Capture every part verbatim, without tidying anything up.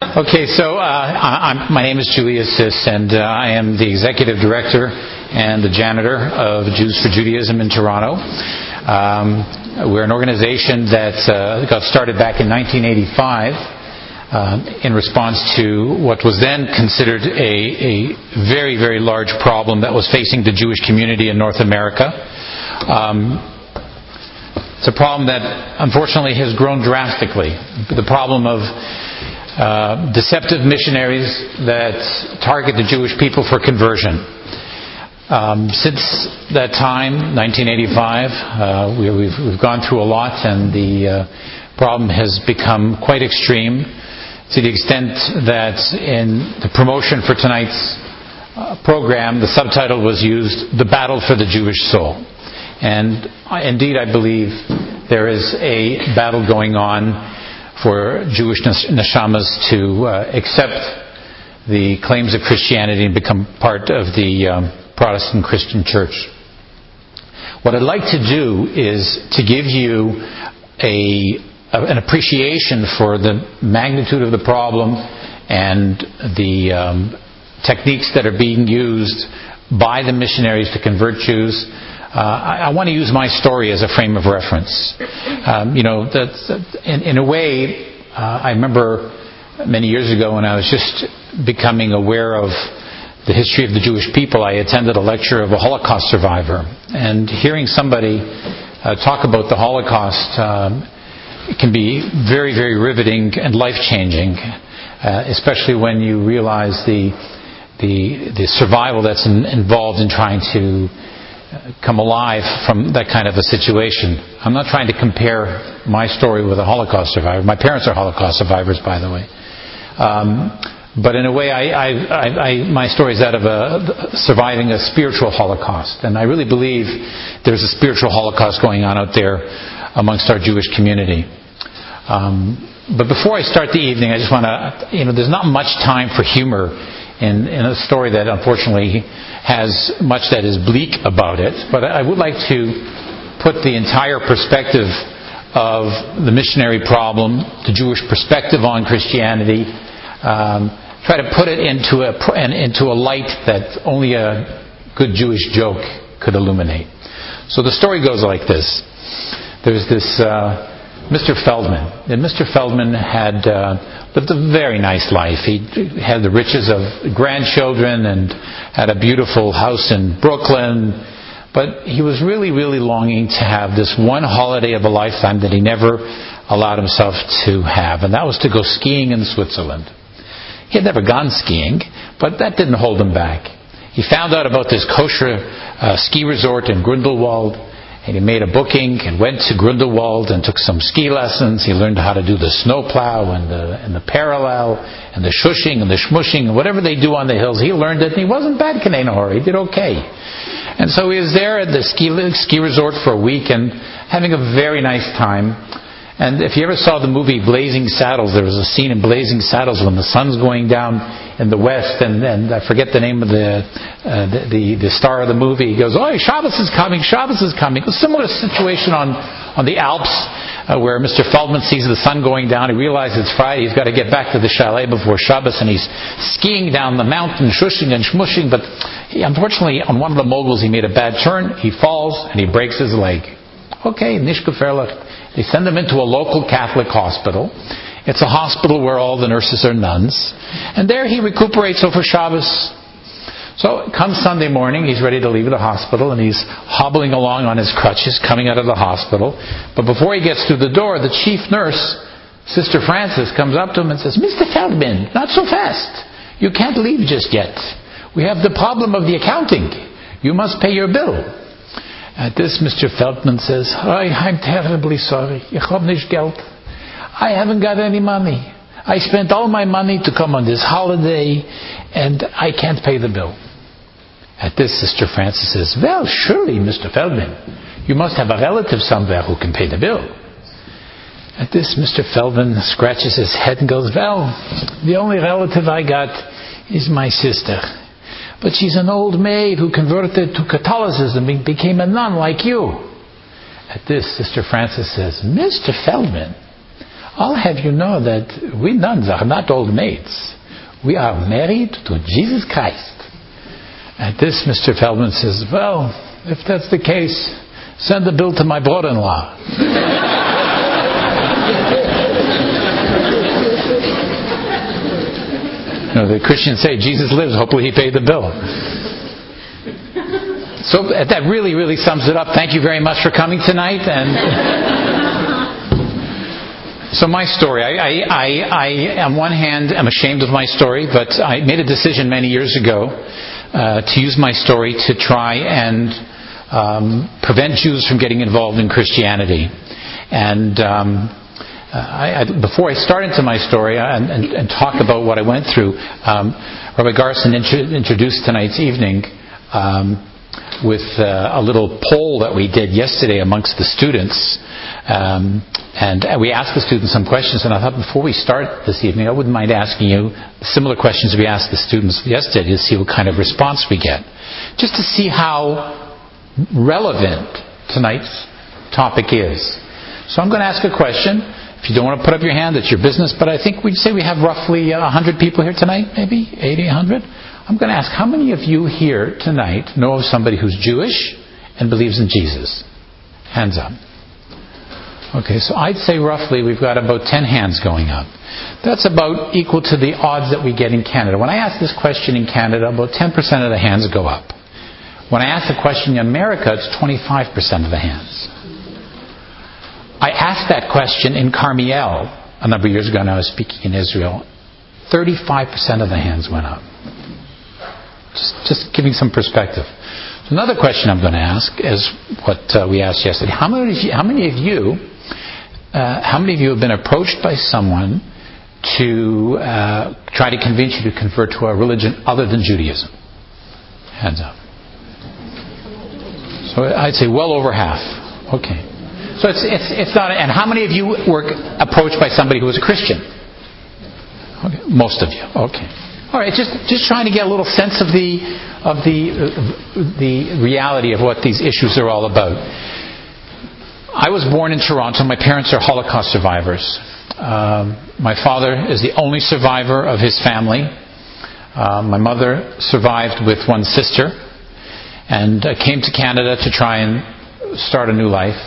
Okay, so uh, I, I'm, my name is Julius Sis, and uh, I am the Executive Director and the Janitor of Jews for Judaism in Toronto. Um, we're an organization that uh, got started back in nineteen eighty-five uh, in response to what was then considered a, a very, very large problem that was facing the Jewish community in North America. Um, It's a problem that, unfortunately, has grown drastically. The problem of uh, deceptive missionaries that target the Jewish people for conversion. Um, since that time, nineteen eighty-five, uh, we, we've, we've gone through a lot, and the uh, problem has become quite extreme to the extent that in the promotion for tonight's uh, program, the subtitle was used, "The Battle for the Jewish Soul." And indeed, I believe there is a battle going on for Jewish neshamas to uh, accept the claims of Christianity and become part of the um, Protestant Christian Church. What I'd like to do is to give you a, an appreciation for the magnitude of the problem and the um, techniques that are being used by the missionaries to convert Jews. Uh, I, I want to use my story as a frame of reference. Um, you know, that, in, in a way, uh, I remember many years ago when I was just becoming aware of the history of the Jewish people, I attended a lecture of a Holocaust survivor. And hearing somebody uh, talk about the Holocaust um, it can be very, very riveting and life-changing, uh, especially when you realize the, the, the survival that's in, involved in trying to come alive from that kind of a situation. I'm not trying to compare my story with a Holocaust survivor. My parents are Holocaust survivors, by the way. Um, but in a way, I, I, I, my story is that of a, surviving a spiritual Holocaust. And I really believe there's a spiritual Holocaust going on out there amongst our Jewish community. Um, but before I start the evening, I just want to, you know, there's not much time for humor in, in a story that unfortunately has much that is bleak about it. But I would like to put the entire perspective of the missionary problem, the Jewish perspective on Christianity, um, try to put it into a, into a light that only a good Jewish joke could illuminate. So the story goes like this. There's this uh, Mister Feldman. And Mister Feldman had uh, lived a very nice life. He had the riches of grandchildren and had a beautiful house in Brooklyn. But he was really, really longing to have this one holiday of a lifetime that he never allowed himself to have. And that was to go skiing in Switzerland. He had never gone skiing, but that didn't hold him back. He found out about this kosher uh, ski resort in Grindelwald. And he made a booking and went to Grindelwald and took some ski lessons. He learned how to do the snowplow and the, and the parallel and the shushing and the shmushing and whatever they do on the hills. He learned it and he wasn't bad, Kanei Nahor. He did okay. And so he was there at the ski, ski resort for a week and having a very nice time. And if you ever saw the movie Blazing Saddles, there was a scene in Blazing Saddles when the sun's going down in the west, and, and I forget the name of the, uh, the, the the star of the movie. He goes, "Oh, Shabbos is coming! Shabbos is coming!" A similar situation on on the Alps, uh, where Mister Feldman sees the sun going down. He realizes it's Friday. He's got to get back to the chalet before Shabbos, and he's skiing down the mountain, shushing and shmushing. But he, unfortunately, on one of the moguls, he made a bad turn. He falls and he breaks his leg. Okay, nicht gefährlich. They send him into a local Catholic hospital. It's a hospital where all the nurses are nuns. And there he recuperates over Shabbos. So comes Sunday morning, he's ready to leave the hospital, and he's hobbling along on his crutches, coming out of the hospital. But before he gets through the door, the chief nurse, Sister Francis, comes up to him and says, "Mister Feldman, not so fast. You can't leave just yet. We have the problem of the accounting. You must pay your bill." At this, Mister Feldman says, "Oh, I'm terribly sorry. Ich hab nicht Geld. I haven't got any money. I spent all my money to come on this holiday, and I can't pay the bill." At this, Sister Francis says, "Well, surely, Mister Feldman, you must have a relative somewhere who can pay the bill." At this, Mister Feldman scratches his head and goes, "Well, the only relative I got is my sister. But she's an old maid who converted to Catholicism and became a nun like you." At this, Sister Francis says, "Mister Feldman, I'll have you know that we nuns are not old maids. We are married to Jesus Christ. At this, Mister Feldman says, well, if that's the case, send the bill to my brother-in-law. You know, the Christians say, Jesus lives, hopefully he paid the bill. So that really, really sums it up. Thank you very much for coming tonight. And so my story, I, I, I, I, on one hand, am ashamed of my story, but I made a decision many years ago uh, to use my story to try and um, prevent Jews from getting involved in Christianity. And um, I, I, before I start into my story and, and, and talk about what I went through, um, Rabbi Garson int- introduced tonight's evening um, with uh, a little poll that we did yesterday amongst the students. Um, and we asked the students some questions, and I thought before we start this evening, I wouldn't mind asking you similar questions we asked the students yesterday to see what kind of response we get. Just to see how relevant tonight's topic is. So I'm going to ask a question. If you don't want to put up your hand, it's your business, but I think we'd say we have roughly one hundred people here tonight, maybe eighty, one hundred. I'm going to ask, how many of you here tonight know of somebody who's Jewish and believes in Jesus? Hands up. Okay, so I'd say roughly we've got about ten hands going up. That's about equal to the odds that we get in Canada. When I ask this question in Canada, about ten percent of the hands go up. When I ask the question in America, it's twenty-five percent of the hands. I asked that question in Carmiel a number of years ago when I was speaking in Israel. thirty-five percent of the hands went up. Just, just giving some perspective. Another question I'm going to ask is what uh, we asked yesterday. How many of you, how many of you, uh, how many of you have been approached by someone to uh, try to convince you to convert to a religion other than Judaism? Hands up. So I'd say well over half. Okay. So it's it's it's not. And how many of you were approached by somebody who was a Christian? Okay. Most of you. Okay. All right, just just trying to get a little sense of the of the uh, the reality of what these issues are all about. I was born in Toronto. My parents are Holocaust survivors. Um, my father is the only survivor of his family. Uh, my mother survived with one sister, and uh, came to Canada to try and start a new life.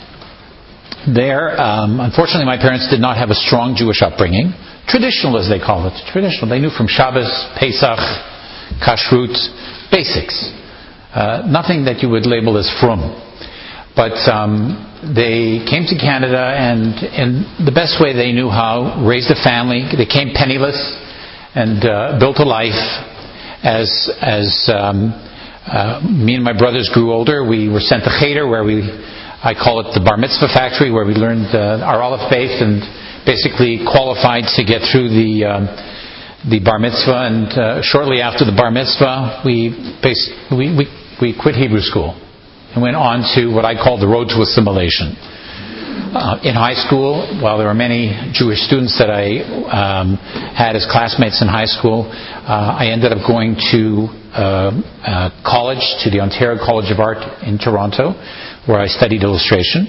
There, um, unfortunately, my parents did not have a strong Jewish upbringing. Traditional, as they call it. Traditional. They knew from Shabbos, Pesach, Kashrut, basics. Uh, nothing that you would label as frum. But um, they came to Canada and, in the best way they knew how, raised a family. They came penniless and uh, built a life. As as um, uh, me and my brothers grew older, we were sent to Cheder, where we, I call it the Bar Mitzvah factory, where we learned uh, our Aleph Beis and basically qualified to get through the um, the bar mitzvah, and uh, shortly after the bar mitzvah, we, bas- we we we quit Hebrew school and went on to what I call the road to assimilation. Uh, in high school, while there were many Jewish students that I um, had as classmates in high school, uh, I ended up going to uh, uh, college, to the Ontario College of Art in Toronto, where I studied illustration.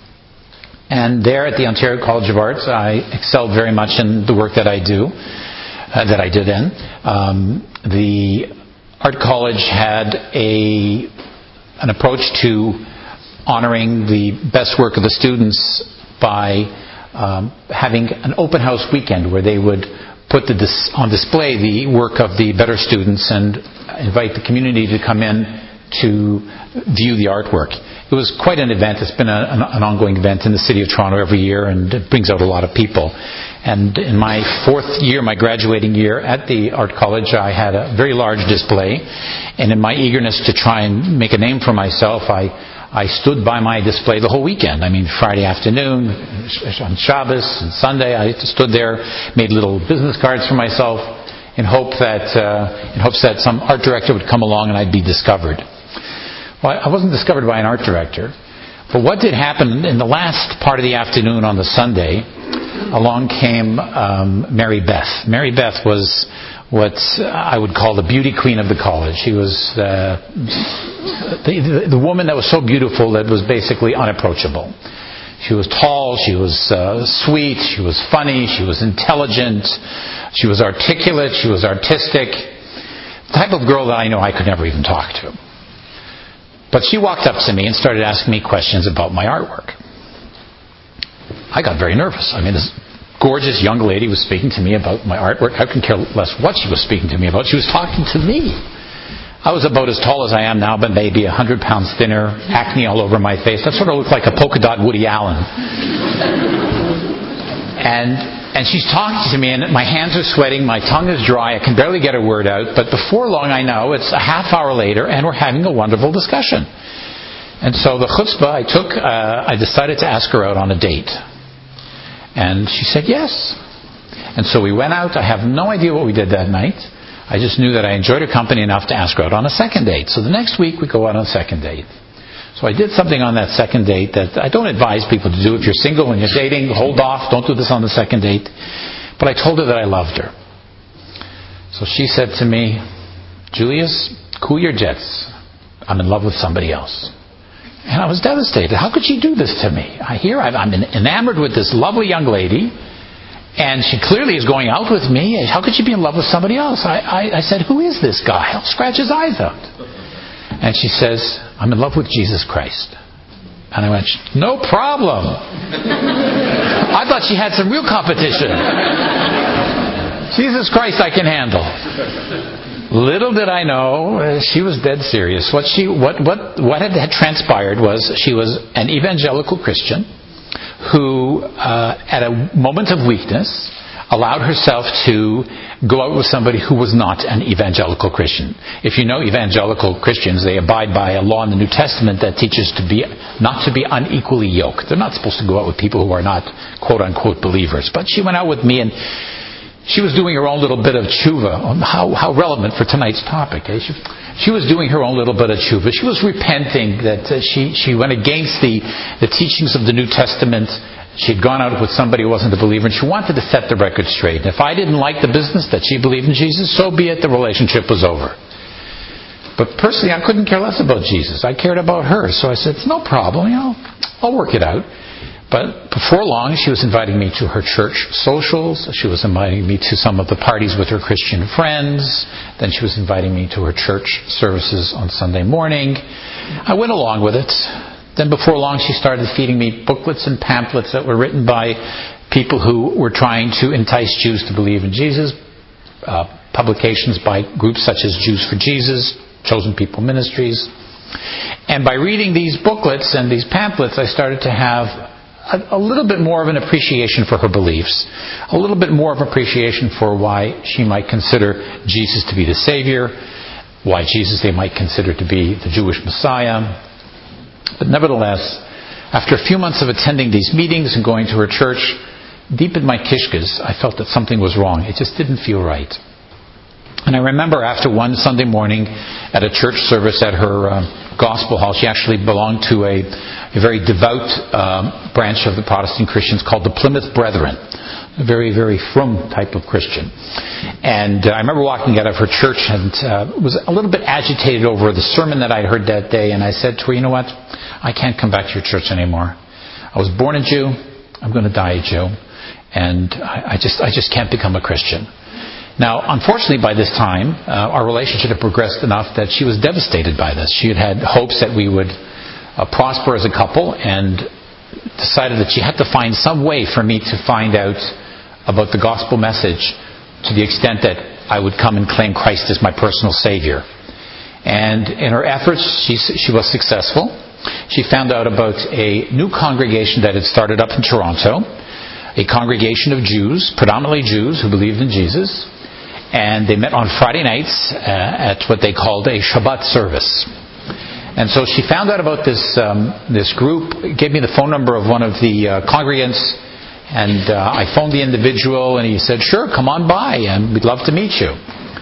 And there at the Ontario College of Arts, I excelled very much in the work that I do, uh, that I did then. Um, the Art College had a an approach to honoring the best work of the students by um, having an open house weekend where they would put the dis- on display the work of the better students and invite the community to come in to view the artwork. It was quite an event. It's been a, an, an ongoing event in the city of Toronto every year, and it brings out a lot of people. And in my fourth year, my graduating year at the Art College, I had a very large display. And in my eagerness to try and make a name for myself, I, I stood by my display the whole weekend. I mean, Friday afternoon, on Shabbos and Sunday, I stood there, made little business cards for myself in hope that uh, in hopes that some art director would come along and I'd be discovered. Well, I wasn't discovered by an art director, but what did happen in the last part of the afternoon on the Sunday, along came um, Mary Beth. Mary Beth was what I would call the beauty queen of the college. She was uh, the, the, the woman that was so beautiful that was basically unapproachable. She was tall, she was uh, sweet, she was funny, she was intelligent, she was articulate, she was artistic. The type of girl that I know I could never even talk to. But she walked up to me and started asking me questions about my artwork. I got very nervous. I mean, this gorgeous young lady was speaking to me about my artwork. I couldn't care less what she was speaking to me about. She was talking to me. I was about as tall as I am now, but maybe one hundred pounds thinner, acne all over my face. I sort of looked like a polka dot Woody Allen. And and she's talking to me, and my hands are sweating, my tongue is dry, I can barely get a word out. But before long, I know, it's a half hour later, and we're having a wonderful discussion. And so the chutzpah I took, uh, I decided to ask her out on a date. And she said yes. And so we went out. I have no idea what we did that night. I just knew that I enjoyed her company enough to ask her out on a second date. So the next week we go out on a second date. So I did something on that second date that I don't advise people to do. If you're single and you're dating, hold off. Don't do this on the second date. But I told her that I loved her. So she said to me, Julius, cool your jets. I'm in love with somebody else. And I was devastated. How could she do this to me? I hear I'm enamored with this lovely young lady, and she clearly is going out with me. How could she be in love with somebody else? I, I, I said, who is this guy? I'll scratch his eyes out. And she says, I'm in love with Jesus Christ. And I went, no problem. I thought she had some real competition. Jesus Christ I can handle. Little did I know, uh, she was dead serious. What she, what, what, what had, had transpired was she was an evangelical Christian who, uh, at a moment of weakness, allowed herself to go out with somebody who was not an evangelical Christian. If you know evangelical Christians, they abide by a law in the New Testament that teaches to be not to be unequally yoked. They're not supposed to go out with people who are not quote-unquote believers. But she went out with me, and she was doing her own little bit of tshuva. How, how relevant for tonight's topic. Eh? She, she was doing her own little bit of tshuva. She was repenting that uh, she, she went against the, the teachings of the New Testament. She'd gone out with somebody who wasn't a believer, and she wanted to set the record straight. If I didn't like the business that she believed in Jesus, so be it, the relationship was over. But personally, I couldn't care less about Jesus. I cared about her. So I said, it's no problem, you know, I'll work it out. But before long, she was inviting me to her church socials. She was inviting me to some of the parties with her Christian friends. Then she was inviting me to her church services on Sunday morning. I went along with it. Then before long, she started feeding me booklets and pamphlets that were written by people who were trying to entice Jews to believe in Jesus. Uh, publications by groups such as Jews for Jesus, Chosen People Ministries. And by reading these booklets and these pamphlets, I started to have a, a little bit more of an appreciation for her beliefs. A little bit more of appreciation for why she might consider Jesus to be the Savior. Why Jesus they might consider to be the Jewish Messiah. But nevertheless, after a few months of attending these meetings and going to her church, deep in my kishkas, I felt that something was wrong. It just didn't feel right. And I remember after one Sunday morning at a church service at her uh, gospel hall, she actually belonged to a, a very devout um, branch of the Protestant Christians called the Plymouth Brethren. A very, very frum type of Christian. And uh, I remember walking out of her church and uh, was a little bit agitated over the sermon that I heard that day. And I said to her, you know what? I can't come back to your church anymore. I was born a Jew. I'm going to die a Jew. And I, I just I just can't become a Christian. Now, unfortunately, by this time, uh, our relationship had progressed enough that she was devastated by this. She had had hopes that we would uh, prosper as a couple, and decided that she had to find some way for me to find out about the gospel message to the extent that I would come and claim Christ as my personal Savior. And in her efforts, she, she was successful. She found out about a new congregation that had started up in Toronto, a congregation of Jews, predominantly Jews who believed in Jesus. And they met on Friday nights uh, at what they called a Shabbat service. And so she found out about this um, this group, gave me the phone number of one of the uh, congregants, and uh, I phoned the individual, and he said, sure, come on by, and we'd love to meet you.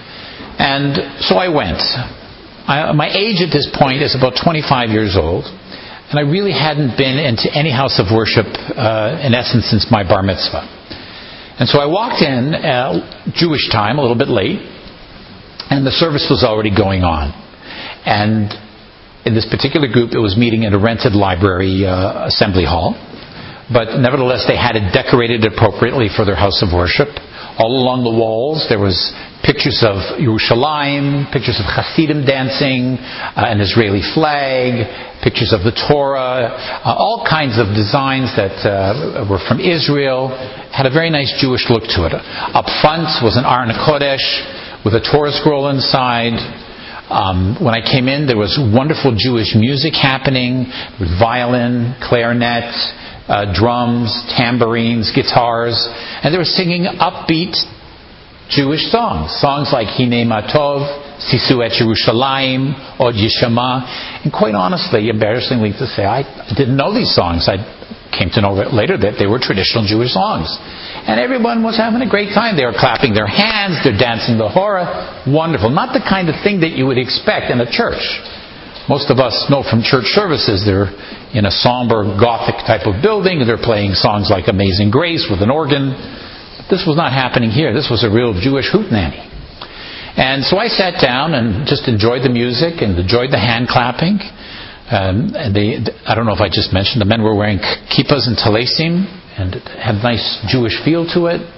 And so I went. I, my age at this point is about twenty-five years old, and I really hadn't been into any house of worship, uh, in essence, since my bar mitzvah. And so I walked in, uh, Jewish time, a little bit late, and the service was already going on. And in this particular group, it was meeting in a rented library uh, assembly hall, but nevertheless they had it decorated appropriately for their house of worship. All along the walls there was pictures of Yerushalayim, pictures of Hasidim dancing, uh, an Israeli flag, pictures of the Torah, uh, all kinds of designs that uh, were from Israel. Had a very nice Jewish look to it. Up front was an Aron HaKodesh with a Torah scroll inside. Um, when I came in, there was wonderful Jewish music happening, with violin, clarinet, uh, drums, tambourines, guitars, and they were singing upbeat Jewish songs. Songs like Hinei Matov, Sisu et Yerushalayim, Od Yishama. And quite honestly, embarrassingly to say, I didn't know these songs. I came to know later that they were traditional Jewish songs. And everyone was having a great time. They were clapping their hands, they're dancing the hora. Wonderful. Not the kind of thing that you would expect in a church. Most of us know from church services they're in a somber Gothic type of building. They're playing songs like Amazing Grace with an organ. But this was not happening here. This was a real Jewish hootenanny. And so I sat down and just enjoyed the music and enjoyed the hand clapping. Um, and they, I don't know if I just mentioned, the men were wearing kippas and talesim, and it had a nice Jewish feel to it.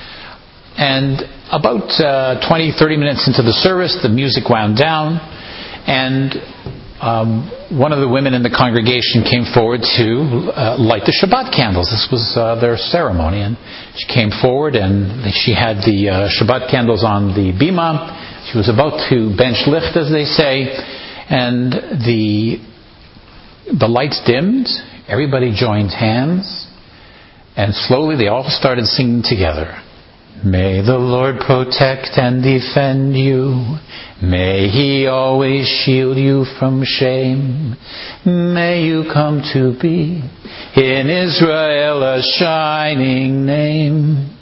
And about uh, twenty, thirty minutes into the service, the music wound down, and um, one of the women in the congregation came forward to uh, light the Shabbat candles. This was uh, their ceremony, and she came forward and she had the uh, Shabbat candles on the bima. She was about to bench lift, as they say, and the the lights dimmed. Everybody joined hands, and slowly they all started singing together. May the Lord protect and defend you. May He always shield you from shame. May you come to be in Israel a shining name.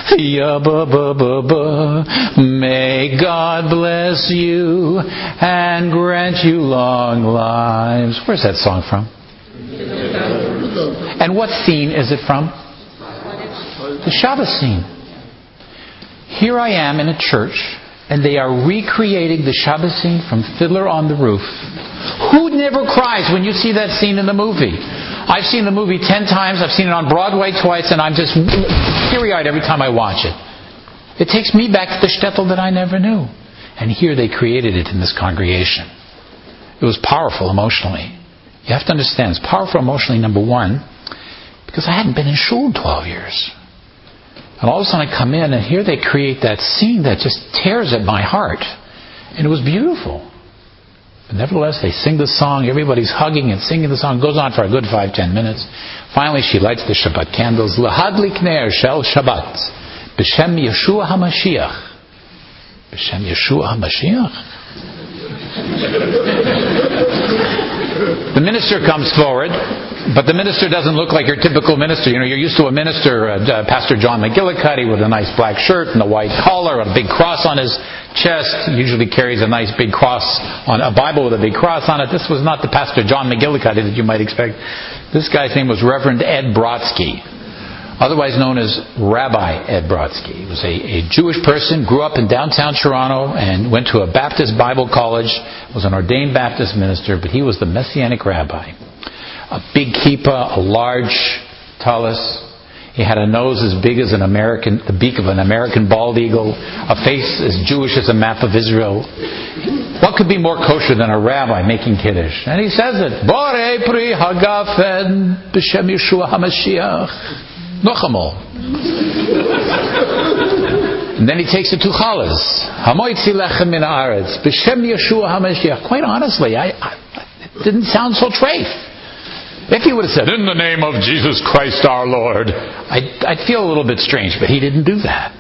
Ya-ba-ba-ba-ba. May God bless you and grant you long lives. Where's that song from? And what scene is it from? The Shabbos scene. Here I am in a church, and they are recreating the Shabbos scene from Fiddler on the Roof. Who never cries when you see that scene in the movie? I've seen the movie ten times. I've seen it on Broadway twice, and I'm just teary-eyed every time I watch it. It takes me back to the shtetl that I never knew. And here they created it in this congregation. It was powerful emotionally. You have to understand, it's powerful emotionally, number one, because I hadn't been in shul in twelve years. And all of a sudden I come in and here they create that scene that just tears at my heart. And it was beautiful. But nevertheless, they sing the song. Everybody's hugging and singing the song. It goes on for a good five, ten minutes. Finally, she lights the Shabbat candles. Lahadlik ner shel Shabbat. B'shem Yeshua HaMashiach. B'shem Yeshua HaMashiach. The minister comes forward. But the minister doesn't look like your typical minister. You know, you're used to a minister, uh, Pastor John McGillicuddy, with a nice black shirt and a white collar, a big cross on his chest. He usually carries a nice big cross, on a Bible with a big cross on it. This was not the Pastor John McGillicuddy that you might expect. This guy's name was Reverend Ed Brodsky, otherwise known as Rabbi Ed Brodsky. He was a, a Jewish person, grew up in downtown Toronto, and went to a Baptist Bible college, was an ordained Baptist minister, but he was the Messianic rabbi. A big kippah, a large tallis. He had a nose as big as an American, the beak of an American bald eagle, a face as Jewish as a map of Israel. What could be more kosher than a rabbi making kiddush? And he says it. Borei pri hagafen b'shem Yeshua HaMashiach. Nochamol. And then he takes it to Chalas. Hamoitzi lechem min haaretz b'shem Yeshua HaMashiach. Quite honestly, I, I, it didn't sound so treif. If he would have said, in the name of Jesus Christ our Lord, I'd, I'd feel a little bit strange, but he didn't do that.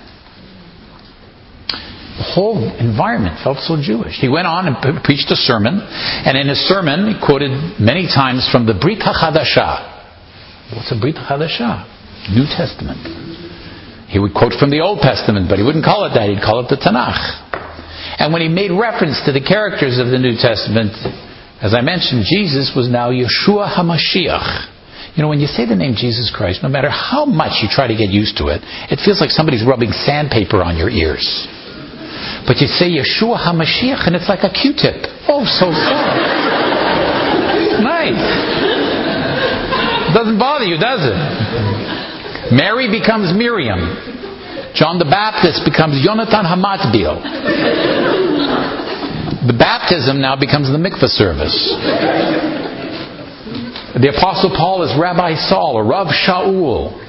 The whole environment felt so Jewish. He went on and preached a sermon, and in his sermon he quoted many times from the Brit HaChadashah. What's a Brit HaChadashah? New Testament. He would quote from the Old Testament, but he wouldn't call it that. He'd call it the Tanakh. And when he made reference to the characters of the New Testament, as I mentioned, Jesus was now Yeshua HaMashiach. You know, when you say the name Jesus Christ, no matter how much you try to get used to it, it feels like somebody's rubbing sandpaper on your ears. But you say Yeshua HaMashiach and it's like a Q-tip. Oh, so soft. Nice. It doesn't bother you, does it? Mary becomes Miriam. John the Baptist becomes Yonatan Hamatbil. The baptism now becomes the mikveh service. The Apostle Paul is Rabbi Saul or Rav Shaul.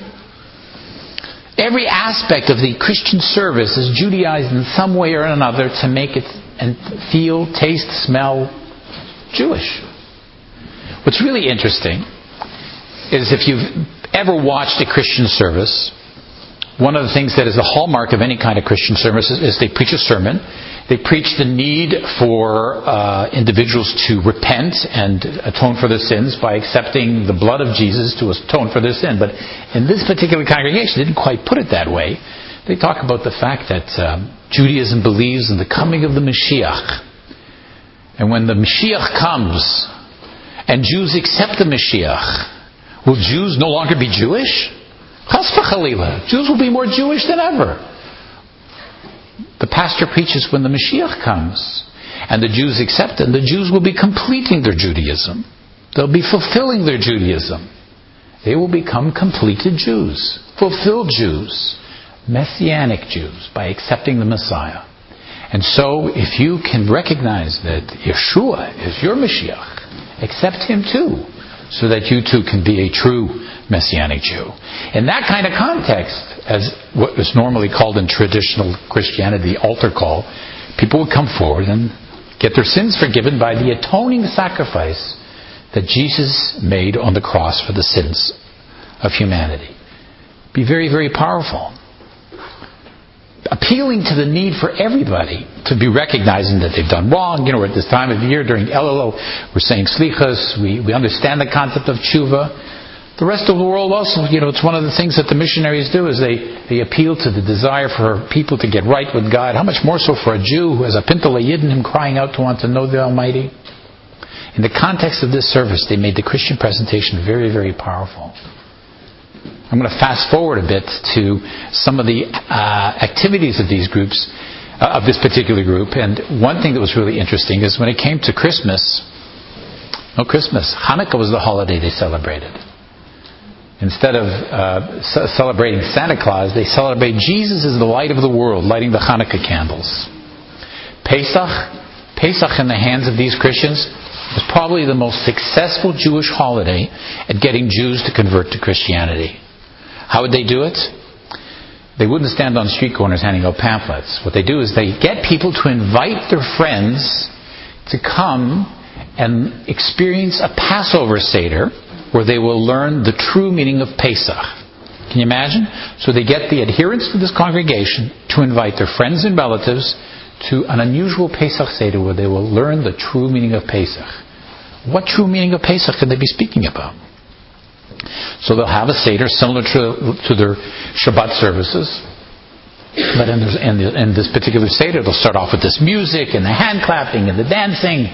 Every aspect of the Christian service is Judaized in some way or another to make it and feel, taste, smell Jewish. What's really interesting is if you've ever watched a Christian service, one of the things that is the hallmark of any kind of Christian service is, is they preach a sermon. They preach the need for uh, individuals to repent and atone for their sins by accepting the blood of Jesus to atone for their sin. But in this particular congregation, they didn't quite put it that way. They talk about the fact that um, Judaism believes in the coming of the Mashiach. And when the Mashiach comes and Jews accept the Mashiach, will Jews no longer be Jewish? Chas v'chalila. Jews will be more Jewish than ever. The pastor preaches when the Mashiach comes and the Jews accept it, and the Jews will be completing their Judaism. They'll be fulfilling their Judaism. They will become completed Jews, fulfilled Jews, Messianic Jews by accepting the Messiah. And so if you can recognize that Yeshua is your Mashiach, accept Him too, so that you too can be a true Messianic Jew. In that kind of context, as what is normally called in traditional Christianity, altar call, people would come forward and get their sins forgiven by the atoning sacrifice that Jesus made on the cross for the sins of humanity. Be very, very powerful. Appealing to the need for everybody to be recognizing that they've done wrong. You know, at this time of year during Elul, we're saying slichas. We, we understand the concept of tshuva. The rest of the world also, you know, it's one of the things that the missionaries do is they, they appeal to the desire for people to get right with God. How much more so for a Jew who has a pintel yidden crying out to want to know the Almighty? In the context of this service, they made the Christian presentation very, very powerful. I'm going to fast forward a bit to some of the uh, activities of these groups, uh, of this particular group. And one thing that was really interesting is when it came to Christmas, no Christmas, Hanukkah was the holiday they celebrated. Instead of uh, c- celebrating Santa Claus, they celebrate Jesus is the light of the world, lighting the Hanukkah candles. Pesach, Pesach in the hands of these Christians was probably the most successful Jewish holiday at getting Jews to convert to Christianity. How would they do it? They wouldn't stand on street corners handing out pamphlets. What they do is they get people to invite their friends to come and experience a Passover Seder where they will learn the true meaning of Pesach. Can you imagine? So they get the adherents to this congregation to invite their friends and relatives to an unusual Pesach Seder where they will learn the true meaning of Pesach. What true meaning of Pesach could they be speaking about? So they'll have a Seder similar to, to their Shabbat services. But in, this, in, the, in this particular Seder, they'll start off with this music and the hand clapping and the dancing.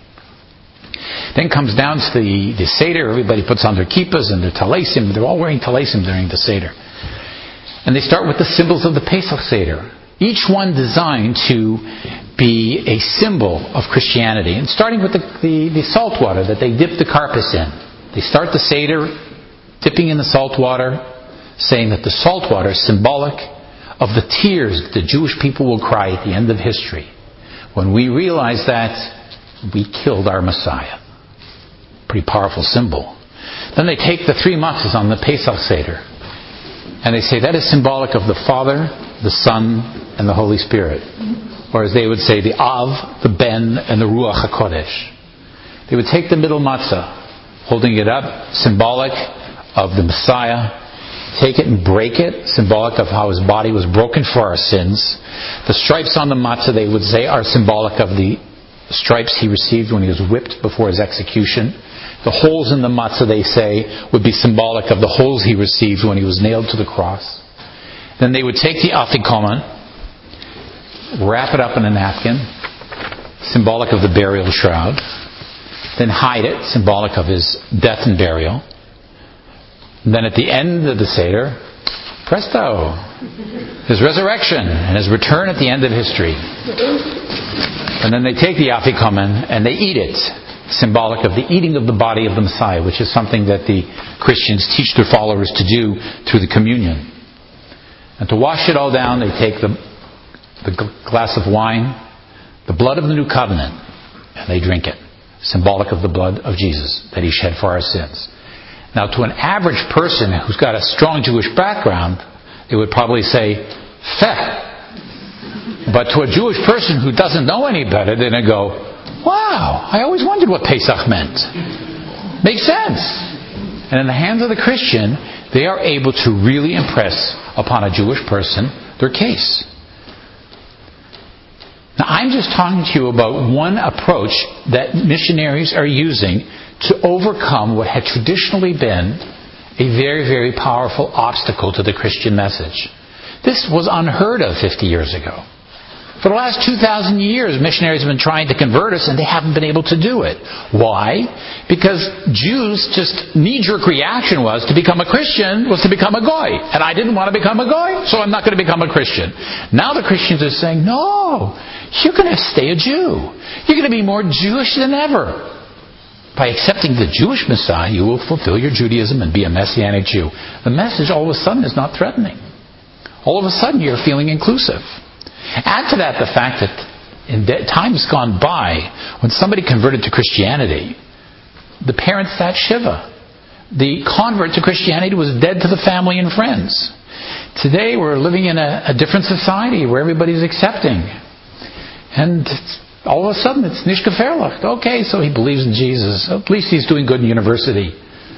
Then comes down to the, the Seder. Everybody puts on their kippahs and their talesim. They're all wearing talesim during the Seder. And they start with the symbols of the Pesach Seder. Each one designed to be a symbol of Christianity. And starting with the, the, the salt water that they dip the carpus in. They start the Seder dipping in the salt water, saying that the salt water is symbolic of the tears that the Jewish people will cry at the end of history. When we realize that we killed our Messiah. Pretty powerful symbol. Then they take the three matzahs on the Pesach Seder and they say that is symbolic of the Father, the Son, and the Holy Spirit. Or as they would say, the Av, the Ben, and the Ruach HaKodesh. They would take the middle matzah, holding it up, symbolic of the Messiah, take it and break it, symbolic of how His body was broken for our sins. The stripes on the matzah, they would say, are symbolic of the stripes He received when He was whipped before His execution. The holes in the matzah, they say, would be symbolic of the holes He received when He was nailed to the cross. Then they would take the afikoman, wrap it up in a napkin, symbolic of the burial shroud, then hide it, symbolic of His death and burial. And then at the end of the Seder, presto, His resurrection and His return at the end of history. And then they take the afikoman and they eat it. symbolic of the eating of the body of the Messiah, which is something that the Christians teach their followers to do through the communion. And to wash it all down, they take the, the glass of wine, the blood of the new covenant, and they drink it, symbolic of the blood of Jesus that He shed for our sins. Now, to an average person who's got a strong Jewish background, they would probably say, "Feh." But to a Jewish person who doesn't know any better, they're going to go, "Wow, I always wondered what Pesach meant." Makes sense. And in the hands of the Christian, they are able to really impress upon a Jewish person their case. Now, I'm just talking to you about one approach that missionaries are using to overcome what had traditionally been a very, very powerful obstacle to the Christian message. This was unheard of fifty years ago. For the last two thousand years, missionaries have been trying to convert us, and they haven't been able to do it. Why? Because Jews' just knee-jerk reaction was to become a Christian was to become a goy. And I didn't want to become a goy, so I'm not going to become a Christian. Now the Christians are saying, no, you're going to stay a Jew. You're going to be more Jewish than ever. By accepting the Jewish Messiah, you will fulfill your Judaism and be a Messianic Jew. The message all of a sudden is not threatening. All of a sudden you're feeling inclusive. Add to that the fact that in times gone by, when somebody converted to Christianity, the parents sat Shiva. The convert to Christianity was dead to the family and friends. Today we're living in a, a different society where everybody's accepting. And all of a sudden it's Nicht gefährlich. Okay, so he believes in Jesus. At least he's doing good in university.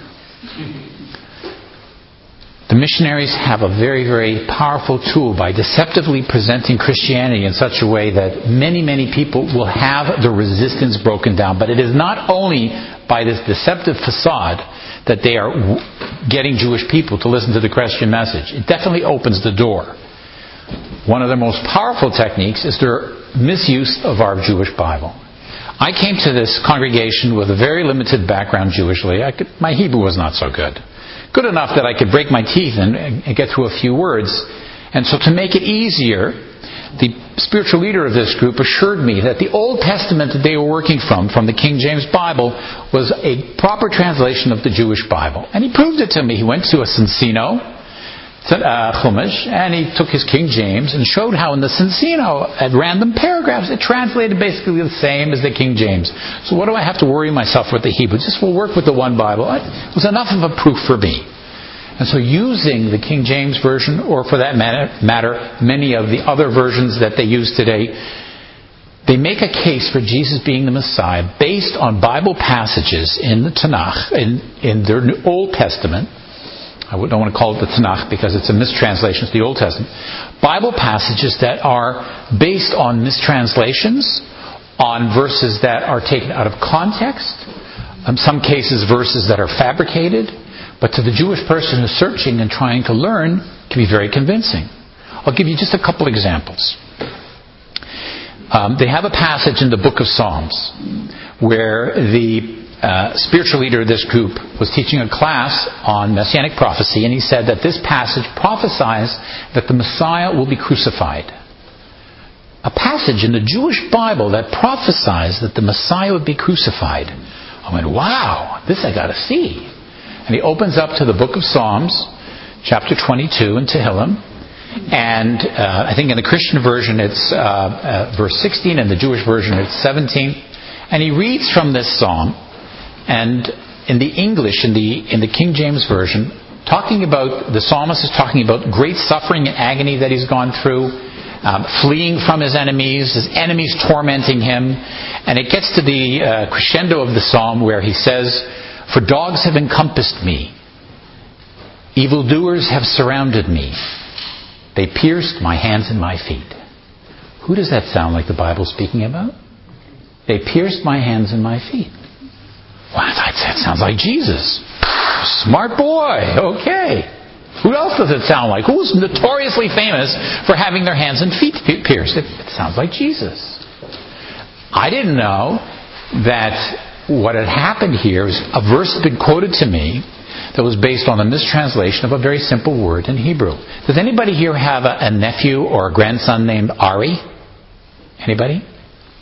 The missionaries have a very, very powerful tool by deceptively presenting Christianity in such a way that many, many people will have the resistance broken down. But it is not only by this deceptive facade that they are getting Jewish people to listen to the Christian message. It definitely opens the door. One of their most powerful techniques is their misuse of our Jewish Bible. I came to this congregation with a very limited background Jewishly. I could, my Hebrew was not so good. Good enough that I could break my teeth and, and get through a few words. And so to make it easier, the spiritual leader of this group assured me that the Old Testament that they were working from, from the King James Bible, was a proper translation of the Jewish Bible. And he proved it to me. He went to a Sensino uh, Chumash, and he took his King James and showed how in the Sensino, at random paragraphs, it translated basically the same as the King James. So what do I have to worry myself with the Hebrew? Just we'll work with the one Bible. It was enough of a proof for me. And so using the King James Version, or for that matter, many of the other versions that they use today, they make a case for Jesus being the Messiah based on Bible passages in the Tanakh, in, in their Old Testament. I don't want to call it the Tanakh because it's a mistranslation. It's the Old Testament. Bible passages that are based on mistranslations, on verses that are taken out of context, in some cases verses that are fabricated, but to the Jewish person who's searching and trying to learn, can be very convincing. I'll give you just a couple examples. Um, they have a passage in the book of Psalms where the uh, spiritual leader of this group was teaching a class on Messianic prophecy, and he said that this passage prophesies that the Messiah will be crucified. A passage in the Jewish Bible that prophesies that the Messiah would be crucified. I went, wow, this I got to see. And he opens up to the book of Psalms, chapter twenty-two in Tehillim. And uh, I think in the Christian version it's uh, uh, verse sixteen, and the Jewish version it's seventeen. And he reads from this psalm, and in the English, in the in the King James version, talking about, the psalmist is talking about great suffering and agony that he's gone through, um, fleeing from his enemies, his enemies tormenting him. And it gets to the uh, crescendo of the psalm where he says, "For dogs have encompassed me. Evildoers have surrounded me. They pierced my hands and my feet." Who does that sound like the Bible speaking about? They pierced my hands and my feet. Wow, that sounds like Jesus. Smart boy. Okay. Who else does it sound like? Who's notoriously famous for having their hands and feet pierced? It, it sounds like Jesus. I didn't know that what had happened here is a verse had been quoted to me that was based on a mistranslation of a very simple word in Hebrew. Does anybody here have a, a nephew or a grandson named Ari? Anybody?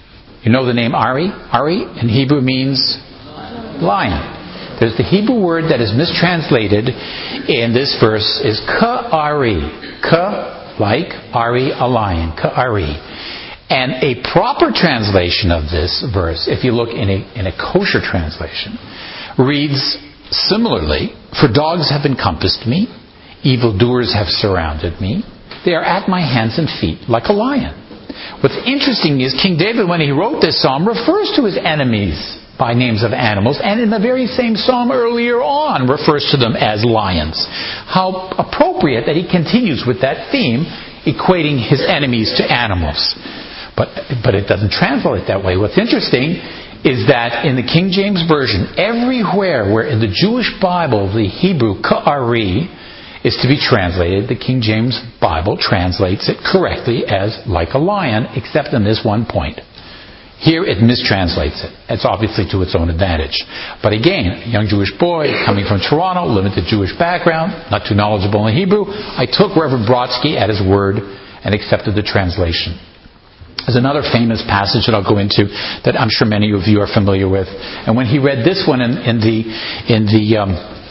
You know the name Ari? Ari in Hebrew means lion. There's the Hebrew word that is mistranslated in this verse is ka'ari. Ka, like, Ari, a lion. Ka'ari. And a proper translation of this verse, if you look in a, in a kosher translation, reads similarly, for dogs have encompassed me, evildoers have surrounded me, they are at my hands and feet like a lion. What's interesting is King David, when he wrote this psalm, refers to his enemies by names of animals, and in the very same psalm earlier on refers to them as lions. How appropriate that he continues with that theme, equating his enemies to animals. But, but it doesn't translate that way. What's interesting is that in the King James Version, everywhere where in the Jewish Bible the Hebrew ka'ari is to be translated, the King James Bible translates it correctly as like a lion, except in this one point. Here it mistranslates it. It's obviously to its own advantage. But again, a young Jewish boy coming from Toronto, limited Jewish background, not too knowledgeable in Hebrew, I took Reverend Brodsky at his word and accepted the translation. There's another famous passage that I'll go into that I'm sure many of you are familiar with. And when he read this one in, in the in the um,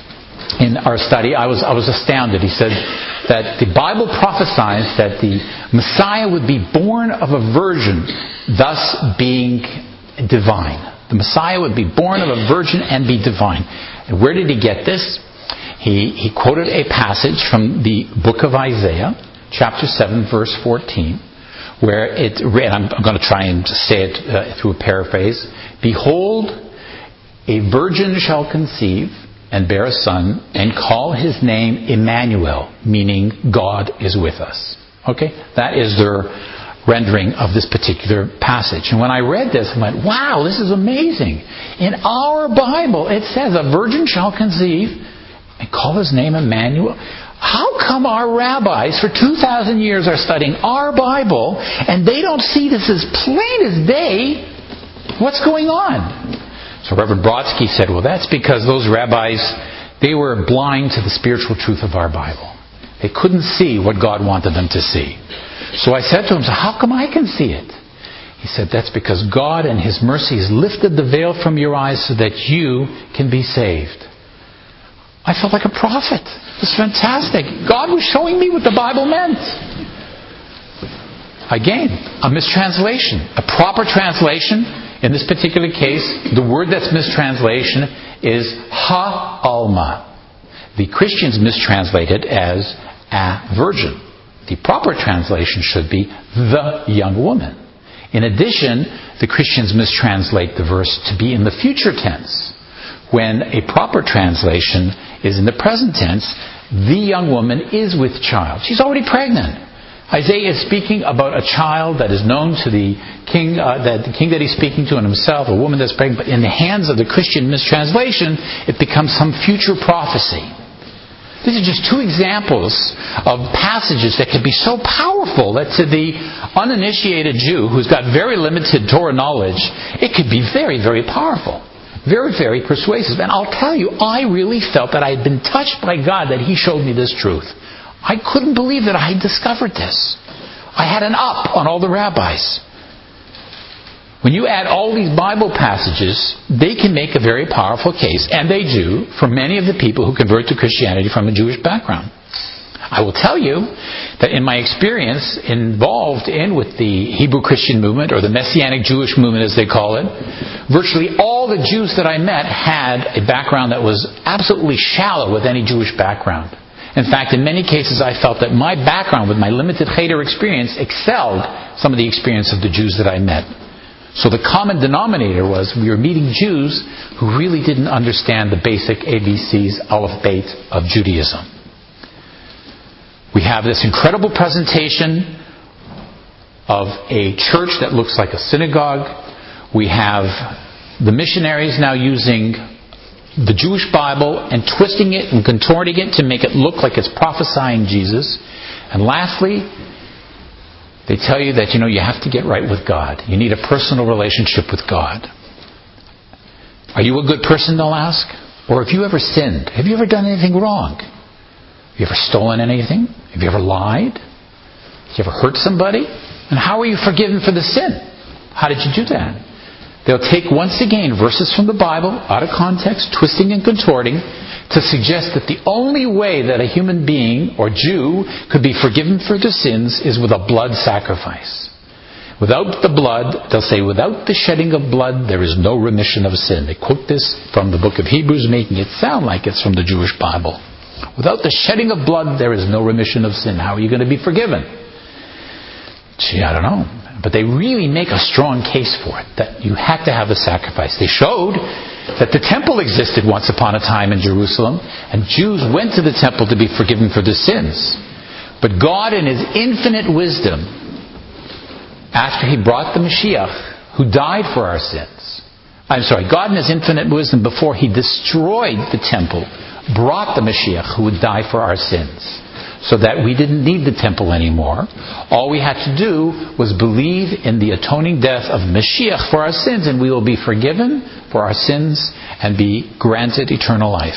in our study, I was I was astounded. He said that the Bible prophesies that the Messiah would be born of a virgin, thus being divine. The Messiah would be born of a virgin and be divine. And where did he get this? He he quoted a passage from the book of Isaiah, chapter seven, verse fourteen. Where it, and I'm, I'm going to try and say it uh, through a paraphrase. Behold, a virgin shall conceive and bear a son and call his name Emmanuel, meaning God is with us. Okay? That is their rendering of this particular passage. And when I read this, I went, wow, this is amazing. In our Bible, it says a virgin shall conceive and call his name Emmanuel. How come our rabbis for two thousand years are studying our Bible and they don't see this as plain as day? What's going on? So Reverend Brodsky said, well, that's because those rabbis, they were blind to the spiritual truth of our Bible. They couldn't see what God wanted them to see. So I said to him, so how come I can see it? He said, that's because God in His mercy has lifted the veil from your eyes so that you can be saved. I felt like a prophet. It was fantastic. God was showing me what the Bible meant. Again, a mistranslation. A proper translation, in this particular case, the word that's mistranslation is ha-alma. The Christians mistranslate it as a virgin. The proper translation should be the young woman. In addition, the Christians mistranslate the verse to be in the future tense, when a proper translation is in the present tense. The young woman is with child. She's already pregnant. Isaiah is speaking about a child that is known to the king, uh, that the king that he's speaking to and himself, a woman that's pregnant. But in the hands of the Christian mistranslation, it becomes some future prophecy. These are just two examples of passages that can be so powerful that to the uninitiated Jew who's got very limited Torah knowledge, it could be very, very powerful. Very, very persuasive. And I'll tell you, I really felt that I had been touched by God, that He showed me this truth. I couldn't believe that I had discovered this. I had an up on all the rabbis. When you add all these Bible passages, they can make a very powerful case, and they do, for many of the people who convert to Christianity from a Jewish background. I will tell you that in my experience involved in with the Hebrew Christian movement, or the Messianic Jewish movement as they call it, virtually all the Jews that I met had a background that was absolutely shallow with any Jewish background. In fact, in many cases I felt that my background with my limited Cheder experience excelled some of the experience of the Jews that I met. So the common denominator was we were meeting Jews who really didn't understand the basic A B Cs, Aleph Bet of Judaism. We have this incredible presentation of a church that looks like a synagogue. We have the missionaries now using the Jewish Bible and twisting it and contorting it to make it look like it's prophesying Jesus. And lastly, they tell you that, you know, you have to get right with God. You need a personal relationship with God. Are you a good person, they'll ask? Or have you ever sinned? Have you ever done anything wrong? Have you ever stolen anything? Have you ever lied? Have you ever hurt somebody? And how are you forgiven for the sin? How did you do that? They'll take, once again, verses from the Bible, out of context, twisting and contorting, to suggest that the only way that a human being or Jew could be forgiven for their sins is with a blood sacrifice. Without the blood, they'll say, without the shedding of blood, there is no remission of sin. They quote this from the book of Hebrews, making it sound like it's from the Jewish Bible. Without the shedding of blood, there is no remission of sin. How are you going to be forgiven? Gee, I don't know. But they really make a strong case for it, that you had to have a sacrifice. They showed that the temple existed once upon a time in Jerusalem, and Jews went to the temple to be forgiven for their sins. But God, in His infinite wisdom, after He brought the Mashiach, who died for our sins, I'm sorry, God in His infinite wisdom, before He destroyed the temple, brought the Mashiach, who would die for our sins, so that we didn't need the temple anymore. All we had to do was believe in the atoning death of Mashiach for our sins, and we will be forgiven for our sins and be granted eternal life.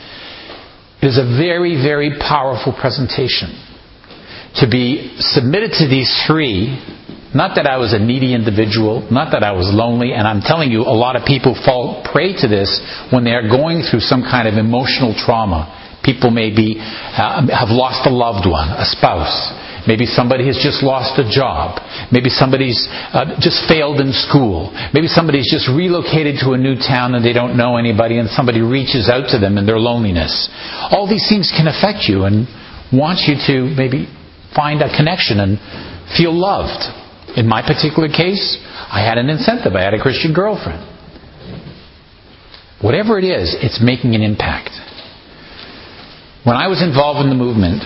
It is a very, very powerful presentation to be submitted to these three. Not that I was a needy individual, not that I was lonely, and I'm telling you, a lot of people fall prey to this when they are going through some kind of emotional trauma. People maybe uh, have lost a loved one, a spouse. Maybe somebody has just lost a job. Maybe somebody's uh, just failed in school. Maybe somebody's just relocated to a new town and they don't know anybody, and somebody reaches out to them in their loneliness. All these things can affect you and want you to maybe find a connection and feel loved. In my particular case, I had an incentive. I had a Christian girlfriend. Whatever it is, it's making an impact. When I was involved in the movement,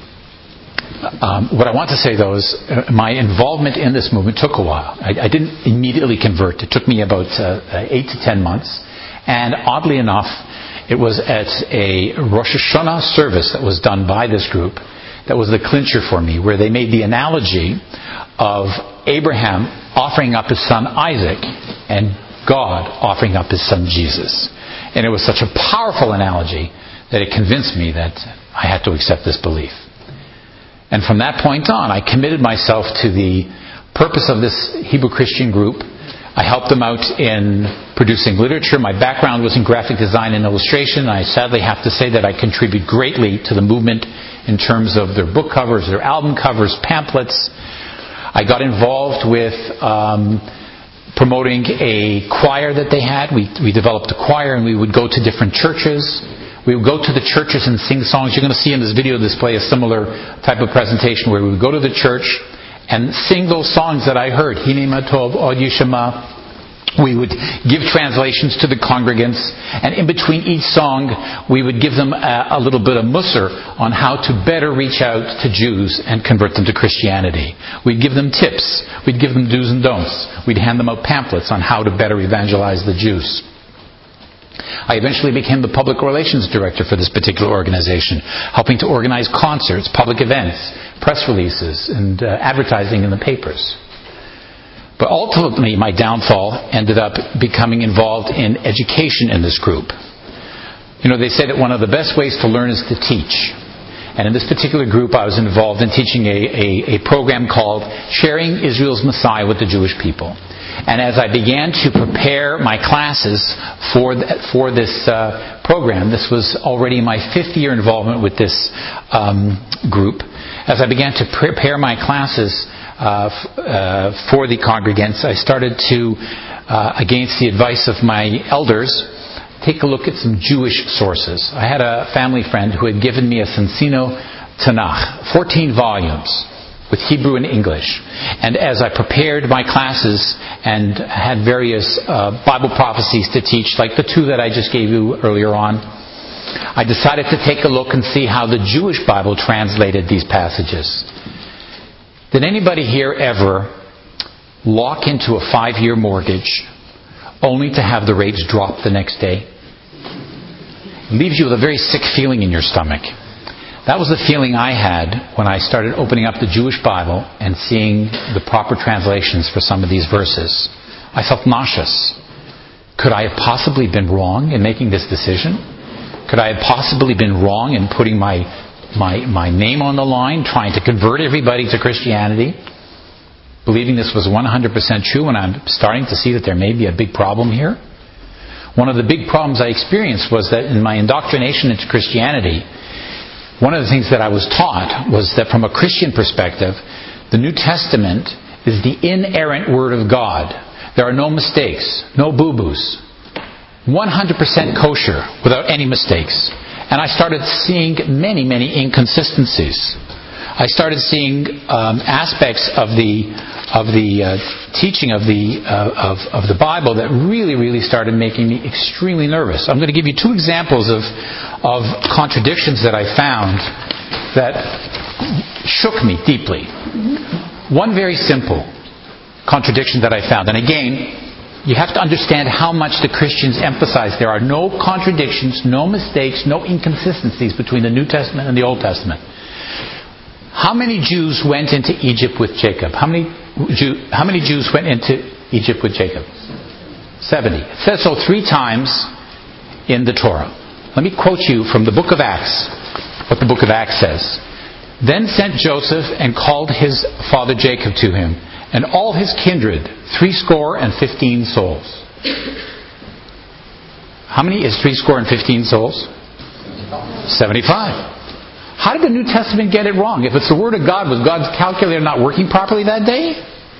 um, what I want to say though is uh, my involvement in this movement took a while. I, I didn't immediately convert. It took me about uh, eight to ten months. And oddly enough, it was at a Rosh Hashanah service that was done by this group that was the clincher for me, where they made the analogy of Abraham offering up his son Isaac and God offering up His son Jesus. And it was such a powerful analogy that it convinced me that I had to accept this belief. And from that point on, I committed myself to the purpose of this Hebrew Christian group. I helped them out in producing literature. My background was in graphic design and illustration. I sadly have to say that I contribute greatly to the movement in terms of their book covers, their album covers, pamphlets. I got involved with um, promoting a choir that they had. We, we developed a choir, and we would go to different churches. We would go to the churches and sing songs. You're going to see in this video display a similar type of presentation where we would go to the church and sing those songs that I heard. Hine ma tov od yishama. We would give translations to the congregants, and in between each song we would give them a, a little bit of musar on how to better reach out to Jews and convert them to Christianity. We'd give them tips. We'd give them do's and don'ts. We'd hand them out pamphlets on how to better evangelize the Jews. I eventually became the public relations director for this particular organization, helping to organize concerts, public events, press releases, and uh, advertising in the papers. But ultimately, my downfall ended up becoming involved in education in this group. You know, they say that one of the best ways to learn is to teach. And in this particular group, I was involved in teaching a, a, a program called Sharing Israel's Messiah with the Jewish People. And as I began to prepare my classes for th- for this uh, program, this was already my fifth year involvement with this um, group. As I began to prepare my classes uh, f- uh, for the congregants, I started to, uh, against the advice of my elders, take a look at some Jewish sources. I had a family friend who had given me a Sensino Tanakh, fourteen volumes, with Hebrew and English. And as I prepared my classes and had various uh, Bible prophecies to teach, like the two that I just gave you earlier on, I decided to take a look and see how the Jewish Bible translated these passages. Did anybody here ever lock into a five-year mortgage only to have the rates drop the next day? It leaves you with a very sick feeling in your stomach. That was the feeling I had when I started opening up the Jewish Bible and seeing the proper translations for some of these verses. I felt nauseous. Could I have possibly been wrong in making this decision? Could I have possibly been wrong in putting my, my, my name on the line, trying to convert everybody to Christianity? believing this was one hundred percent true, and I'm starting to see that there may be a big problem here. One of the big problems I experienced was that in my indoctrination into Christianity, one of the things that I was taught was that from a Christian perspective, the New Testament is the inerrant Word of God. There are no mistakes, no boo-boos. one hundred percent kosher without any mistakes. And I started seeing many, many inconsistencies. I started seeing um, aspects of the of the uh, teaching of the uh, of of the Bible that really, really started making me extremely nervous. I'm going to give you two examples of of contradictions that I found that shook me deeply. One very simple contradiction that I found, and again, you have to understand how much the Christians emphasize there are no contradictions, no mistakes, no inconsistencies between the New Testament and the Old Testament. How many Jews went into Egypt with Jacob? How many, Jew, how many Jews went into Egypt with Jacob? seventy. It says so three times in the Torah. Let me quote you from the book of Acts, what the book of Acts says. Then sent Joseph and called his father Jacob to him, and all his kindred, threescore and fifteen souls. How many is threescore and fifteen souls? Seventy-five. How did the New Testament get it wrong? If it's the Word of God, was God's calculator not working properly that day?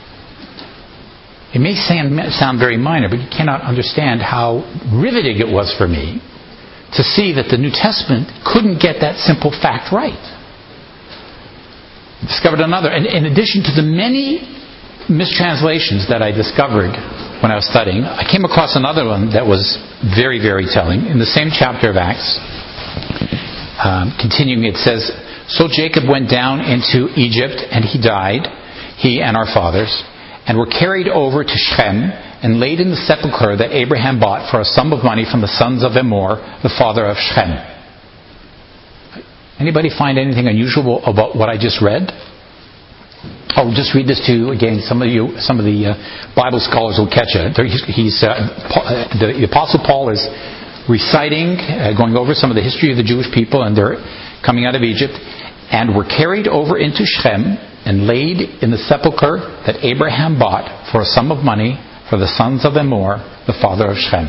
It may sound, sound very minor, but you cannot understand how riveting it was for me to see that the New Testament couldn't get that simple fact right. I discovered another. And in addition to the many mistranslations that I discovered when I was studying, I came across another one that was very, very telling. In the same chapter of Acts, Um, continuing, it says, So Jacob went down into Egypt, and he died, he and our fathers, and were carried over to Shechem, and laid in the sepulchre that Abraham bought for a sum of money from the sons of Emor, the father of Shechem. Anybody find anything unusual about what I just read? I'll just read this to you again. Some of you, some of the uh, Bible scholars will catch it. He's, he's uh, the, the Apostle Paul is reciting, uh, going over some of the history of the Jewish people and their coming out of Egypt, and were carried over into Shechem and laid in the sepulchre that Abraham bought for a sum of money for the sons of Emor, the father of Shechem.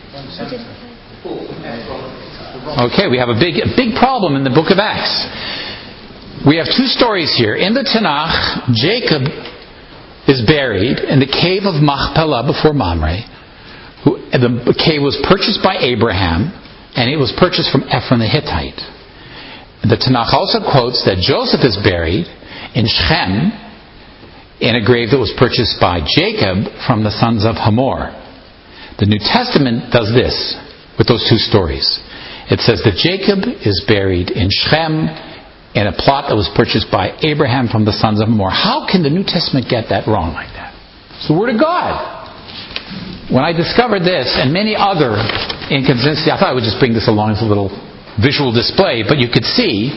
Okay, we have a big, a big problem in the book of Acts. We have two stories here. In the Tanakh, Jacob is buried in the cave of Machpelah before Mamre. Who, the cave was purchased by Abraham, and it was purchased from Ephron the Hittite. The Tanakh also quotes that Joseph is buried in Shechem in a grave that was purchased by Jacob from the sons of Hamor. The New Testament does this with those two stories. It says that Jacob is buried in Shechem in a plot that was purchased by Abraham from the sons of Hamor. How can the New Testament get that wrong like that? It's the Word of God. When I discovered this and many other inconsistencies, I thought I would just bring this along as a little visual display, but you could see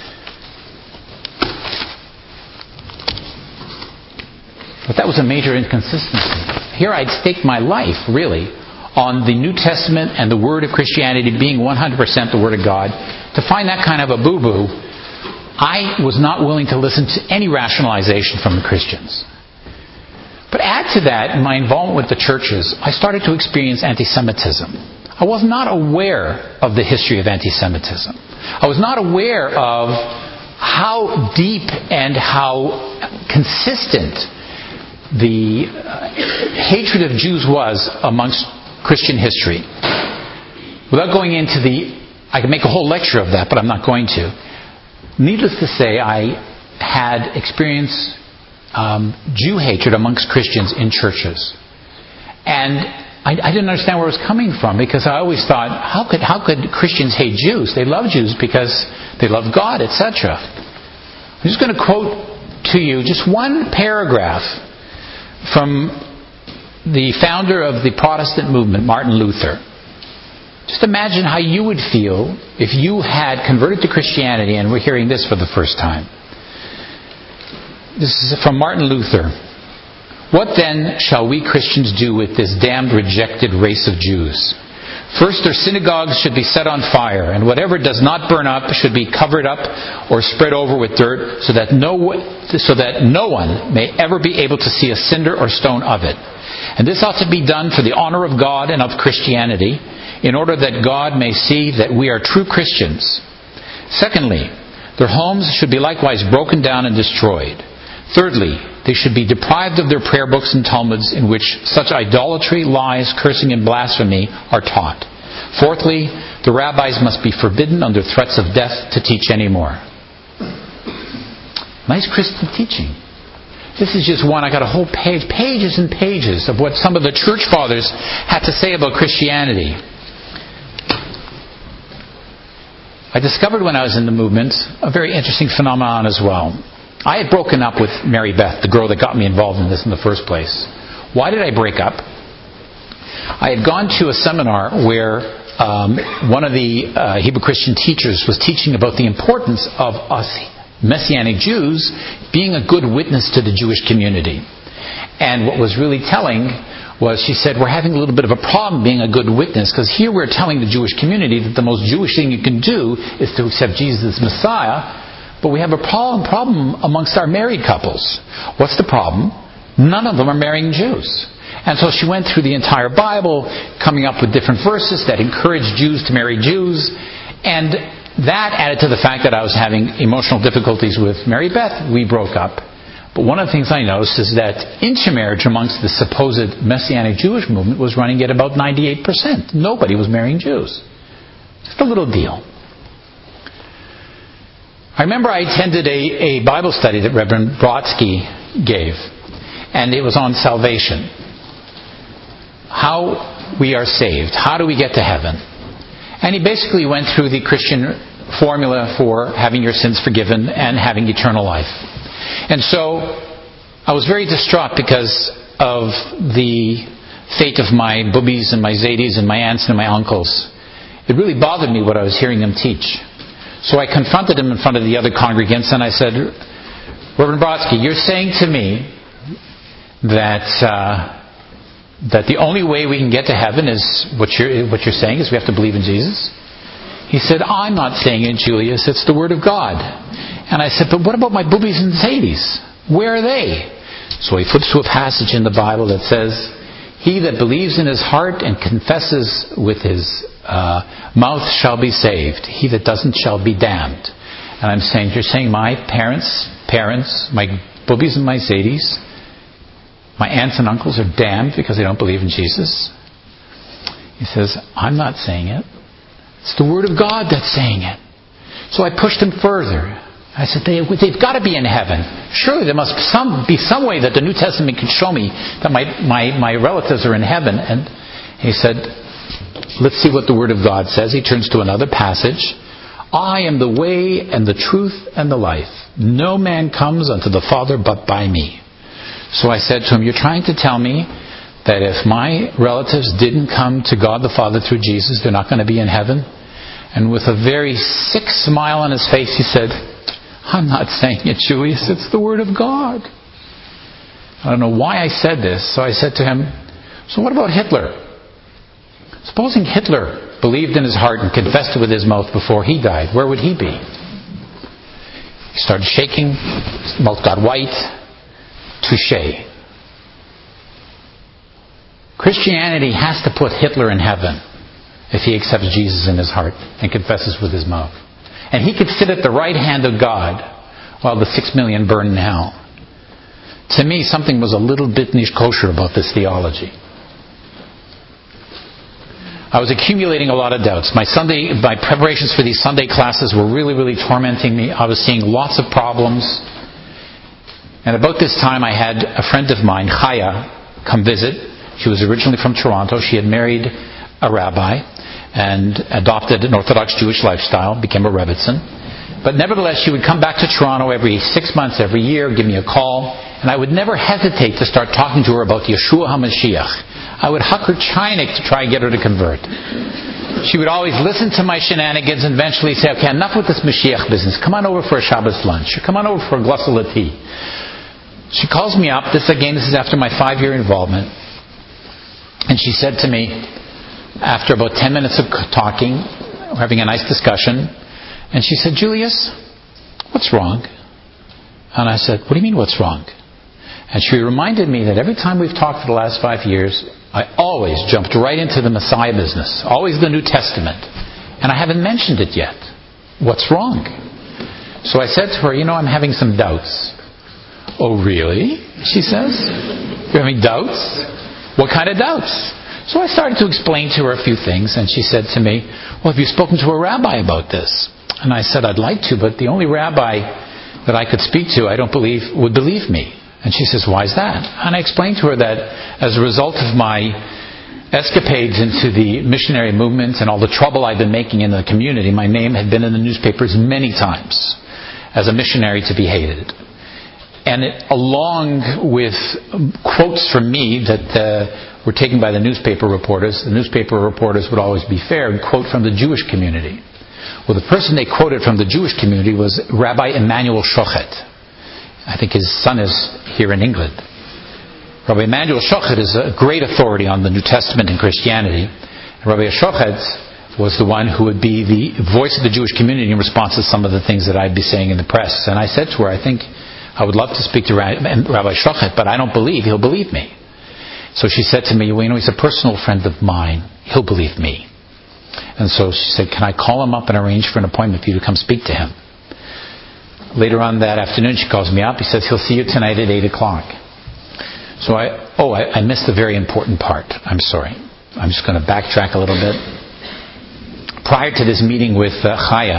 that that was a major inconsistency. Here I'd staked my life, really, on the New Testament and the Word of Christianity being one hundred percent the Word of God. To find that kind of a boo-boo, I was not willing to listen to any rationalization from the Christians. But add to that, in my involvement with the churches, I started to experience anti-Semitism. I was not aware of the history of anti-Semitism. I was not aware of how deep and how consistent the uh, hatred of Jews was amongst Christian history. Without going into the... I could make a whole lecture of that, but I'm not going to. Needless to say, I had experienced Um, Jew hatred amongst Christians in churches. And I, I didn't understand where it was coming from, because I always thought, how could how could Christians hate Jews? They love Jews because they love God, et cetera. I'm just going to quote to you just one paragraph from the founder of the Protestant movement, Martin Luther. Just imagine how you would feel if you had converted to Christianity and were hearing this for the first time. This is from Martin Luther. What then shall we Christians do with this damned rejected race of Jews? First, their synagogues should be set on fire, and whatever does not burn up should be covered up or spread over with dirt, so that no so that no one may ever be able to see a cinder or stone of it. And this ought to be done for the honor of God and of Christianity, in order that God may see that we are true Christians. Secondly, their homes should be likewise broken down and destroyed. Thirdly, they should be deprived of their prayer books and Talmuds in which such idolatry, lies, cursing, and blasphemy are taught. Fourthly, the rabbis must be forbidden under threats of death to teach anymore. Nice Christian teaching. This is just one. I got a whole page, pages and pages of what some of the church fathers had to say about Christianity. I discovered when I was in the movement a very interesting phenomenon as well. I had broken up with Mary Beth, the girl that got me involved in this in the first place. Why did I break up? I had gone to a seminar where um, one of the uh, Hebrew Christian teachers was teaching about the importance of us Messianic Jews being a good witness to the Jewish community. And what was really telling was, she said, we're having a little bit of a problem being a good witness, because here we're telling the Jewish community that the most Jewish thing you can do is to accept Jesus as Messiah. But we have a problem, problem amongst our married couples. What's the problem? None of them are marrying Jews. And so she went through the entire Bible, coming up with different verses that encourage Jews to marry Jews. And that added to the fact that I was having emotional difficulties with Mary Beth. We broke up. But one of the things I noticed is that intermarriage amongst the supposed Messianic Jewish movement was running at about ninety-eight percent. Nobody was marrying Jews. Just a little deal. I remember I attended a, a Bible study that Reverend Brodsky gave, and it was on salvation. How we are saved. How do we get to heaven? And he basically went through the Christian formula for having your sins forgiven and having eternal life. And so I was very distraught because of the fate of my boobies and my zadies and my aunts and my uncles. It really bothered me what I was hearing them teach. So I confronted him in front of the other congregants and I said, Reverend Brodsky, you're saying to me that uh, that the only way we can get to heaven is what you're, what you're saying is we have to believe in Jesus? He said, I'm not saying it, Julius. It's the Word of God. And I said, but what about my boobies and zadies? Where are they? So he flips to a passage in the Bible that says, he that believes in his heart and confesses with his uh, mouth shall be saved. He that doesn't shall be damned. And I'm saying, you're saying my parents, parents, my boobies and my zadies, my aunts and uncles are damned because they don't believe in Jesus? He says, I'm not saying it. It's the Word of God that's saying it. So I pushed him further. I said, they, they've got to be in heaven. Surely there must some, be some way that the New Testament can show me that my, my, my relatives are in heaven. And he said, let's see what the Word of God says. He turns to another passage. I am the way and the truth and the life. No man comes unto the Father but by me. So I said to him, you're trying to tell me that if my relatives didn't come to God the Father through Jesus, they're not going to be in heaven? And with a very sick smile on his face, he said, I'm not saying it, Julius. It's the Word of God. I don't know why I said this. So I said to him, so what about Hitler? Supposing Hitler believed in his heart and confessed it with his mouth before he died, where would he be? He started shaking. His mouth got white. Touché. Christianity has to put Hitler in heaven if he accepts Jesus in his heart and confesses with his mouth. And he could sit at the right hand of God while the six million burn in hell. To me, something was a little bit nish kosher about this theology. I was accumulating a lot of doubts. My Sunday, my preparations for these Sunday classes were really, really tormenting me. I was seeing lots of problems. And about this time, I had a friend of mine, Chaya, come visit. She was originally from Toronto. She had married a rabbi and adopted an Orthodox Jewish lifestyle, became a Rebbitzin. But nevertheless, she would come back to Toronto every six months, every year, give me a call, and I would never hesitate to start talking to her about Yeshua HaMashiach. I would huck her chinik to try and get her to convert. She would always listen to my shenanigans and eventually say, okay, enough with this Mashiach business. Come on over for a Shabbos lunch. Or come on over for a glass of tea. She calls me up. This again, this is after my five-year involvement. And she said to me, after about ten minutes of talking, we're having a nice discussion, and she said, "Julius, what's wrong?" And I said, "What do you mean, what's wrong?" And she reminded me that every time we've talked for the last five years, I always jumped right into the Messiah business, always the New Testament. And I haven't mentioned it yet. What's wrong? So I said to her, "You know, I'm having some doubts." "Oh, really?" she says. "You're having doubts? What kind of doubts?" So I started to explain to her a few things, and she said to me, "Well, have you spoken to a rabbi about this?" And I said, "I'd like to, but the only rabbi that I could speak to, I don't believe, would believe me." And she says, "Why is that?" And I explained to her that as a result of my escapades into the missionary movement and all the trouble I've been making in the community, my name had been in the newspapers many times as a missionary to be hated. And it, along with quotes from me that uh, were taken by the newspaper reporters, the newspaper reporters would always be fair and quote from the Jewish community. Well, the person they quoted from the Jewish community was Rabbi Emanuel Shochet. I think his son is here in England. Rabbi Emanuel Shochet is a great authority on the New Testament and Christianity. Rabbi Shochet was the one who would be the voice of the Jewish community in response to some of the things that I'd be saying in the press. And I said to her, "I think I would love to speak to Rabbi Shochet, but I don't believe he'll believe me." So she said to me, "Well, you know, he's a personal friend of mine. He'll believe me." And so she said, "Can I call him up and arrange for an appointment for you to come speak to him?" Later on that afternoon, she calls me up. He says, "He'll see you tonight at eight o'clock. So I, oh, I, I missed a very important part. I'm sorry. I'm just going to backtrack a little bit. Prior to this meeting with uh, Chaya,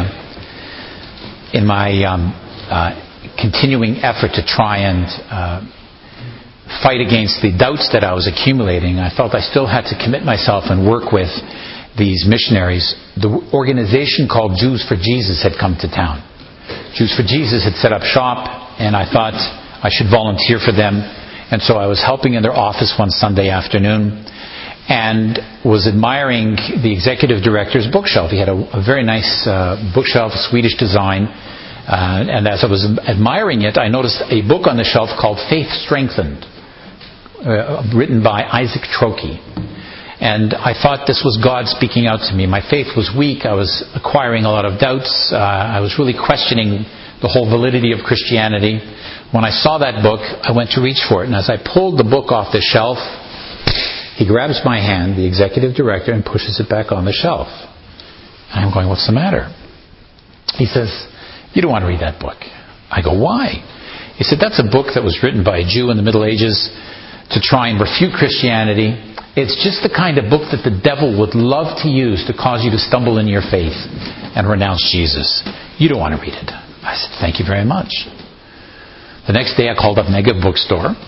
in my um, uh, continuing effort to try and uh, fight against the doubts that I was accumulating, I felt I still had to commit myself and work with these missionaries. The organization called Jews for Jesus had come to town. Jews for Jesus had set up shop, and I thought I should volunteer for them. And so I was helping in their office one Sunday afternoon and was admiring the executive director's bookshelf. He had a, a very nice uh, bookshelf, Swedish design. Uh, and as I was admiring it, I noticed a book on the shelf called Faith Strengthened, uh, written by Isaac Troki. And I thought this was God speaking out to me. My faith was weak. I was acquiring a lot of doubts. Uh, I was really questioning the whole validity of Christianity. When I saw that book, I went to reach for it. And as I pulled the book off the shelf, he grabs my hand, the executive director, and pushes it back on the shelf. And I'm going, "What's the matter?" He says, "You don't want to read that book." I go, "Why?" He said, "That's a book that was written by a Jew in the Middle Ages to try and refute Christianity. It's just the kind of book that the devil would love to use to cause you to stumble in your faith and renounce Jesus. You don't want to read it." I said, "Thank you very much." The next day I called up Mega Bookstore.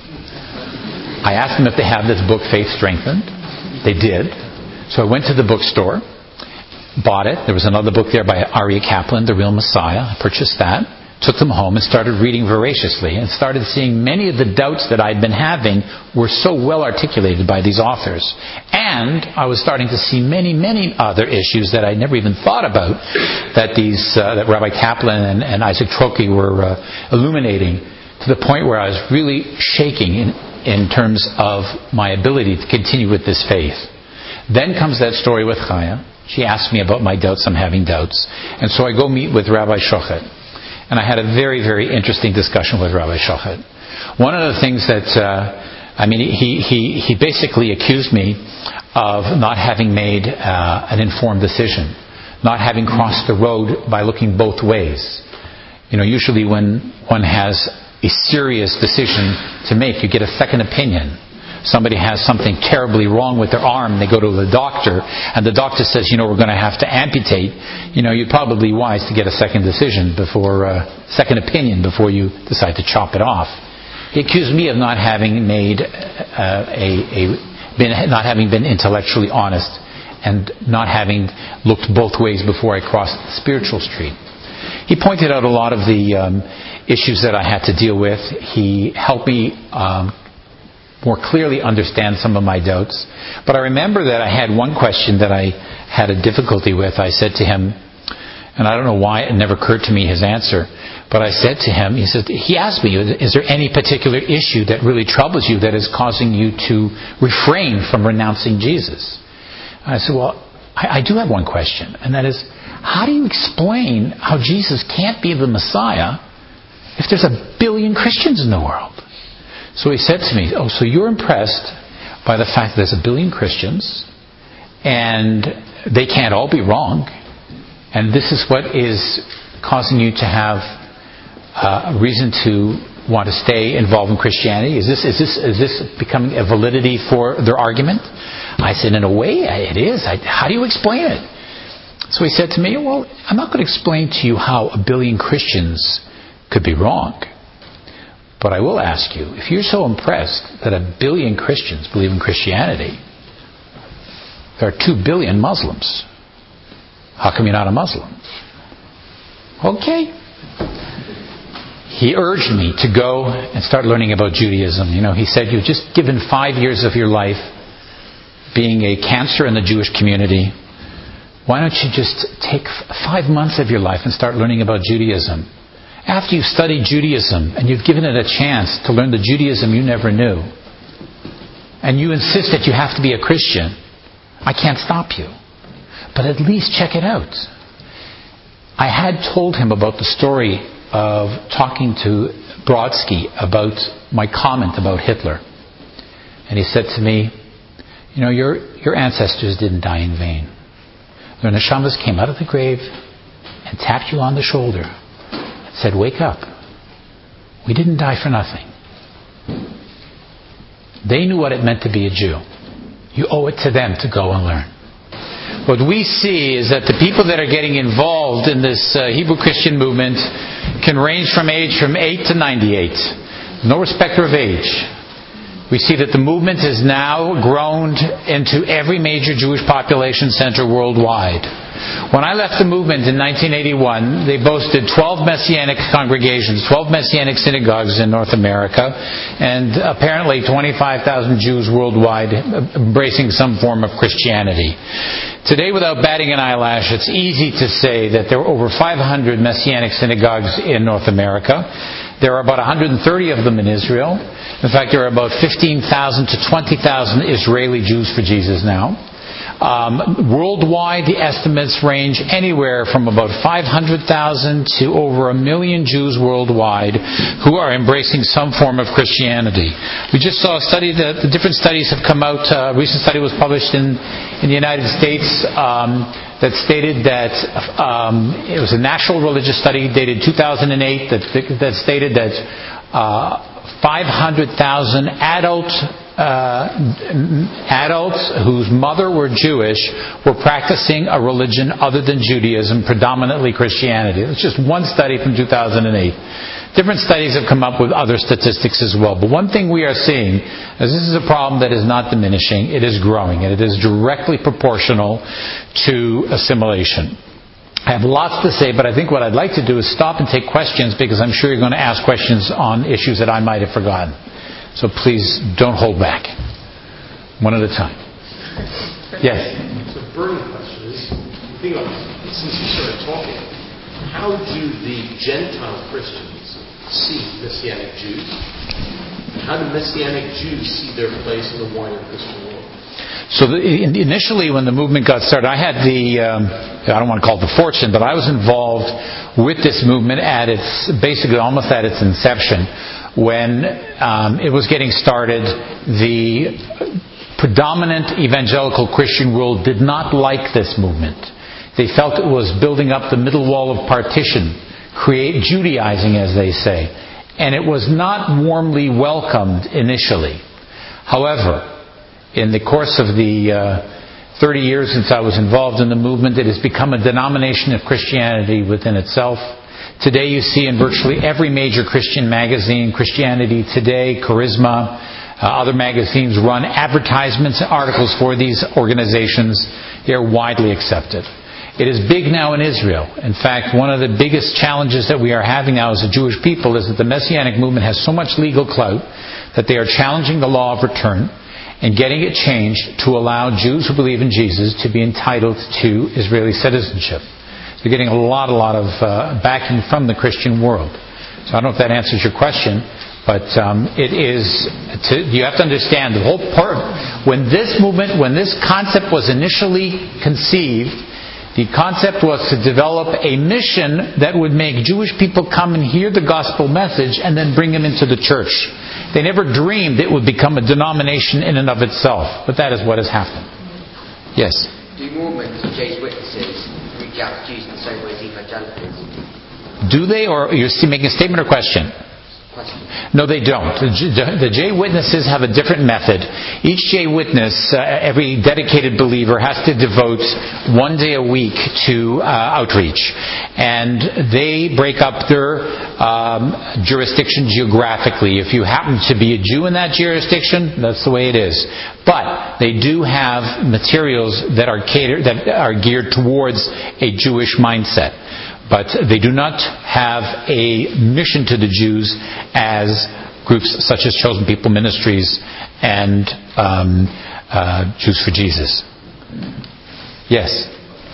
I asked them if they have this book, Faith Strengthened. They did. So I went to the bookstore, bought it. There was another book there by Aryeh Kaplan, The Real Messiah. I purchased that, took them home, and started reading voraciously, and started seeing many of the doubts that I'd been having were so well articulated by these authors. And I was starting to see many, many other issues that I never even thought about that these uh, that Rabbi Kaplan and, and Isaac Troki were uh, illuminating, to the point where I was really shaking in, in terms of my ability to continue with this faith. Then comes that story with Chaya. She asked me about my doubts. I'm having doubts. And so I go meet with Rabbi Shochet. And I had a very, very interesting discussion with Rabbi Shochet. One of the things that, uh, I mean, he, he, he basically accused me of not having made uh, an informed decision, not having crossed the road by looking both ways. You know, usually when one has a serious decision to make, you get a second opinion. Somebody has something terribly wrong with their arm, they go to the doctor, and the doctor says, you know, we're going to have to amputate. You know, you're probably wise to get a second decision before, uh, second opinion before you decide to chop it off. He accused me of not having made uh, a, a been, not having been intellectually honest and not having looked both ways before I crossed the spiritual street. He pointed out a lot of the um, issues that I had to deal with. He helped me um, more clearly understand some of my doubts. But I remember that I had one question that I had a difficulty with. I said to him, and I don't know why it never occurred to me his answer, but I said to him, he said, he asked me, is there any particular issue that really troubles you that is causing you to refrain from renouncing Jesus? And I said, well, I, I do have one question, and that is, how do you explain how Jesus can't be the Messiah if there's a billion Christians in the world? So he said to me, oh, so you're impressed by the fact that there's a billion Christians, and they can't all be wrong, and this is what is causing you to have uh, a reason to want to stay involved in Christianity? Is this is this is this becoming a validity for their argument? I said, in a way, it is. I, how do you explain it? So he said to me, well, I'm not going to explain to you how a billion Christians could be wrong. But I will ask you, if you're so impressed that a billion Christians believe in Christianity, there are two billion Muslims. How come you're not a Muslim? Okay. He urged me to go and start learning about Judaism. You know, he said, you've just given five years of your life being a cancer in the Jewish community. Why don't you just take five months of your life and start learning about Judaism? After you've studied Judaism and you've given it a chance to learn the Judaism you never knew, and you insist that you have to be a Christian, I can't stop you. But at least check it out. I had told him about the story of talking to Brodsky about my comment about Hitler. And he said to me, you know, your your ancestors didn't die in vain. Their neshamas came out of the grave and tapped you on the shoulder and said, wake up. We didn't die for nothing. They knew what it meant to be a Jew. You owe it to them to go and learn. What we see is that the people that are getting involved in this uh, Hebrew Christian movement can range from age from eight to ninety-eight. No respecter of age. We see that the movement has now grown into every major Jewish population center worldwide. When I left the movement in nineteen eighty-one, they boasted twelve Messianic congregations, twelve Messianic synagogues in North America, and apparently twenty-five thousand Jews worldwide embracing some form of Christianity. Today, without batting an eyelash, it's easy to say that there are over five hundred Messianic synagogues in North America. There are about one hundred thirty of them in Israel. In fact, there are about fifteen thousand to twenty thousand Israeli Jews for Jesus now. Um, worldwide, the estimates range anywhere from about five hundred thousand to over a million Jews worldwide who are embracing some form of Christianity. We just saw a study that the different studies have come out. A recent study was published in, in the United States um, that stated that um, it was a national religious study dated two thousand eight that, that stated that uh, five hundred thousand adult uh, adults whose mother were Jewish were practicing a religion other than Judaism, predominantly Christianity. It's just one study from two thousand eight. Different studies have come up with other statistics as well. But one thing we are seeing is this is a problem that is not diminishing, it is growing, and it is directly proportional to assimilation. I have lots to say, but I think what I'd like to do is stop and take questions, because I'm sure you're going to ask questions on issues that I might have forgotten. So please don't hold back. One at a time. Yes? So the burning question is, think about it, since you started talking, how do the Gentile Christians see Messianic Jews? How do Messianic Jews see their place in the wider Christian world? So the, initially when the movement got started, I had the, um, I don't want to call it the fortune, but I was involved with this movement at its, basically almost at its inception. When um, it was getting started, the predominant evangelical Christian world did not like this movement. They felt it was building up the middle wall of partition, create Judaizing, as they say. And it was not warmly welcomed initially. However, in the course of the uh, thirty years since I was involved in the movement, it has become a denomination of Christianity within itself. Today you see in virtually every major Christian magazine, Christianity Today, Charisma, uh, other magazines run advertisements and articles for these organizations. They are widely accepted. It is big now in Israel. In fact, one of the biggest challenges that we are having now as a Jewish people is that the Messianic movement has so much legal clout that they are challenging the law of return and getting it changed to allow Jews who believe in Jesus to be entitled to Israeli citizenship. They're getting a lot, a lot of uh, backing from the Christian world. So I don't know if that answers your question, But um, it is, to, you have to understand the whole part. When this movement, when this concept was initially conceived, the concept was to develop a mission that would make Jewish people come and hear the gospel message and then bring them into the church. They never dreamed it would become a denomination in and of itself. But that is what has happened. Yes? Do Mormons and Jehovah's Witnesses reach out to Jews in the same way as evangelicals? Do they, or you're making a statement or question? No, they don't. The J Witnesses have a different method. Each J Witness, uh, every dedicated believer, has to devote one day a week to uh, outreach. And they break up their um, jurisdiction geographically. If you happen to be a Jew in that jurisdiction, that's the way it is. But they do have materials that are catered, that are geared towards a Jewish mindset. But they do not have a mission to the Jews as groups such as Chosen People Ministries and um, uh, Jews for Jesus. Yes?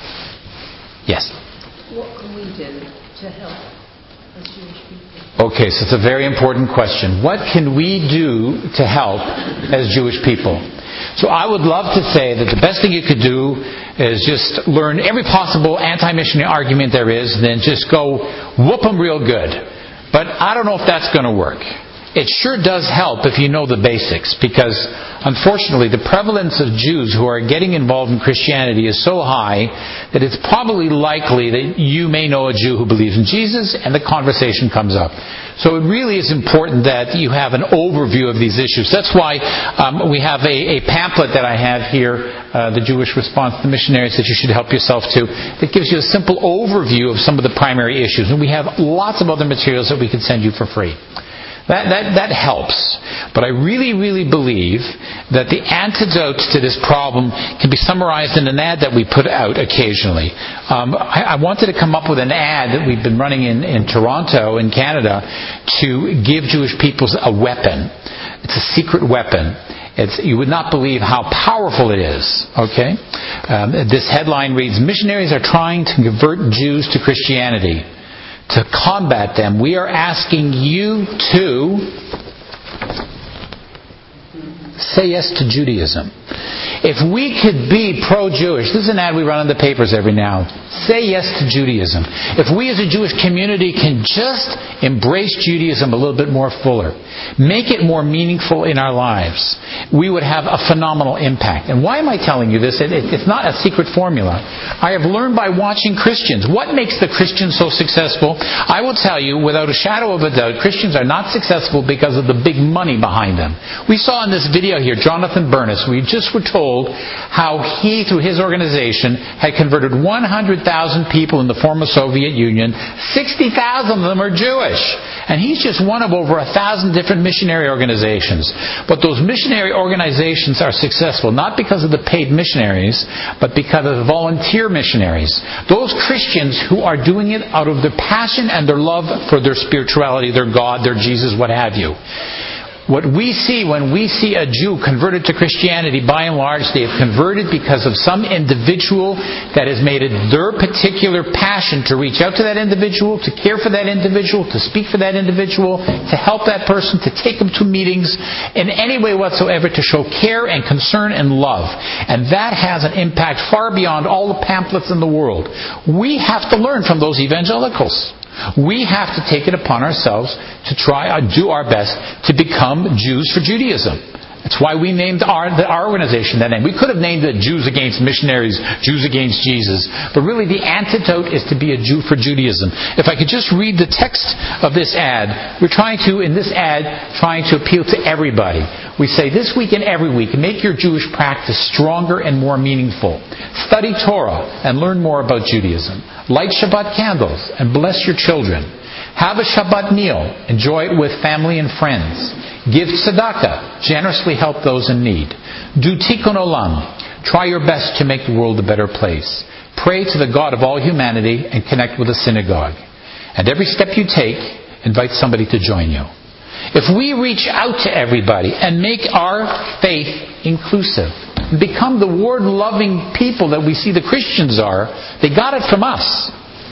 Yes? What can we do to help as Jewish people? Okay, so it's a very important question. What can we do to help as Jewish people? So I would love to say that the best thing you could do is just learn every possible anti-missionary argument there is, then just go whoop them real good. But I don't know if that's going to work. It sure does help if you know the basics, because unfortunately the prevalence of Jews who are getting involved in Christianity is so high that it's probably likely that you may know a Jew who believes in Jesus and the conversation comes up. So it really is important that you have an overview of these issues. That's why um, we have a, a pamphlet that I have here, uh, The Jewish Response to Missionaries, that you should help yourself to. It gives you a simple overview of some of the primary issues. And we have lots of other materials that we can send you for free. That, that, that helps. But I really, really believe that the antidote to this problem can be summarized in an ad that we put out occasionally. Um, I, I wanted to come up with an ad that we've been running in, in Toronto, in Canada, to give Jewish peoples a weapon. It's a secret weapon. It's, you would not believe how powerful it is. Okay? Um, this headline reads, "Missionaries are trying to convert Jews to Christianity. To combat them, we are asking you to say yes to Judaism." If we could be pro-Jewish, this is an ad we run in the papers every now. Say yes to Judaism. If we as a Jewish community can just embrace Judaism a little bit more fuller, make it more meaningful in our lives, we would have a phenomenal impact. And why am I telling you this? It, it, it's not a secret formula. I have learned by watching Christians. What makes the Christians so successful? I will tell you, without a shadow of a doubt, Christians are not successful because of the big money behind them. We saw in this video here, Jonathan Bernis, we just were told how he, through his organization, had converted one hundred thousand people in the former Soviet Union. sixty thousand of them are Jewish. And he's just one of over a thousand different missionary organizations. But those missionary organizations are successful not because of the paid missionaries, but because of the volunteer missionaries. Those Christians who are doing it out of their passion and their love for their spirituality, their God, their Jesus, what have you. What we see when we see a Jew converted to Christianity, by and large, they have converted because of some individual that has made it their particular passion to reach out to that individual, to care for that individual, to speak for that individual, to help that person, to take them to meetings in any way whatsoever, to show care and concern and love. And that has an impact far beyond all the pamphlets in the world. We have to learn from those evangelicals. We have to take it upon ourselves to try to do our best to become Jews for Judaism. That's why we named our, our organization that name. We could have named it Jews Against Missionaries, Jews Against Jesus. But really the antidote is to be a Jew for Judaism. If I could just read the text of this ad. We're trying to, in this ad, trying to appeal to everybody. We say this week and every week, make your Jewish practice stronger and more meaningful. Study Torah and learn more about Judaism. Light Shabbat candles and bless your children. Have a Shabbat meal. Enjoy it with family and friends. Give tzedakah. Generously help those in need. Do tikkun olam. Try your best to make the world a better place. Pray to the God of all humanity and connect with a synagogue. And every step you take, invite somebody to join you. If we reach out to everybody and make our faith inclusive, become the word-loving people that we see the Christians are, they got it from us.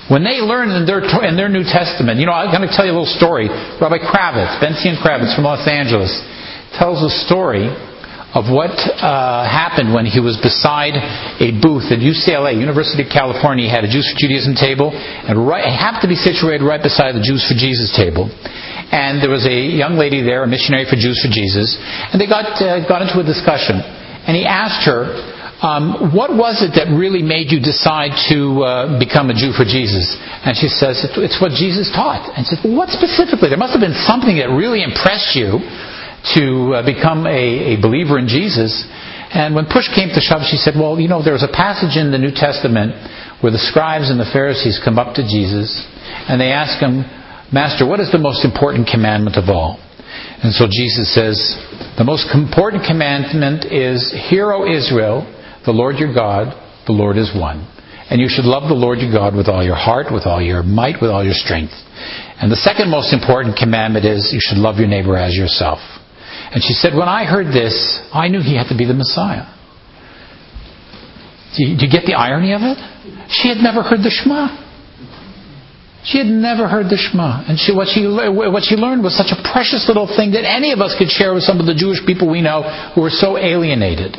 When they learn in their in their New Testament, you know, I'm going to tell you a little story. Rabbi Kravitz, Benzion Kravitz from Los Angeles, tells a story of what uh, happened when he was beside a booth at U C L A, University of California. He had a Jews for Judaism table, and right, it happened to be situated right beside the Jews for Jesus table. And there was a young lady there, a missionary for Jews for Jesus, and they got uh, got into a discussion. And he asked her, um, what was it that really made you decide to uh, become a Jew for Jesus? And she says, it's what Jesus taught. And he said, well, what specifically? There must have been something that really impressed you to uh, become a, a believer in Jesus. And when push came to shove, she said, well, you know, there was a passage in the New Testament where the scribes and the Pharisees come up to Jesus and they ask him, Master, what is the most important commandment of all? And so Jesus says, the most important commandment is, Hear, O Israel, the Lord your God, the Lord is one. And you should love the Lord your God with all your heart, with all your might, with all your strength. And the second most important commandment is, you should love your neighbor as yourself. And she said, when I heard this, I knew he had to be the Messiah. Do you, do you get the irony of it? She had never heard the Shema. She had never heard the Shema. And she, what, she, what she learned was such a precious little thing that any of us could share with some of the Jewish people we know who are so alienated.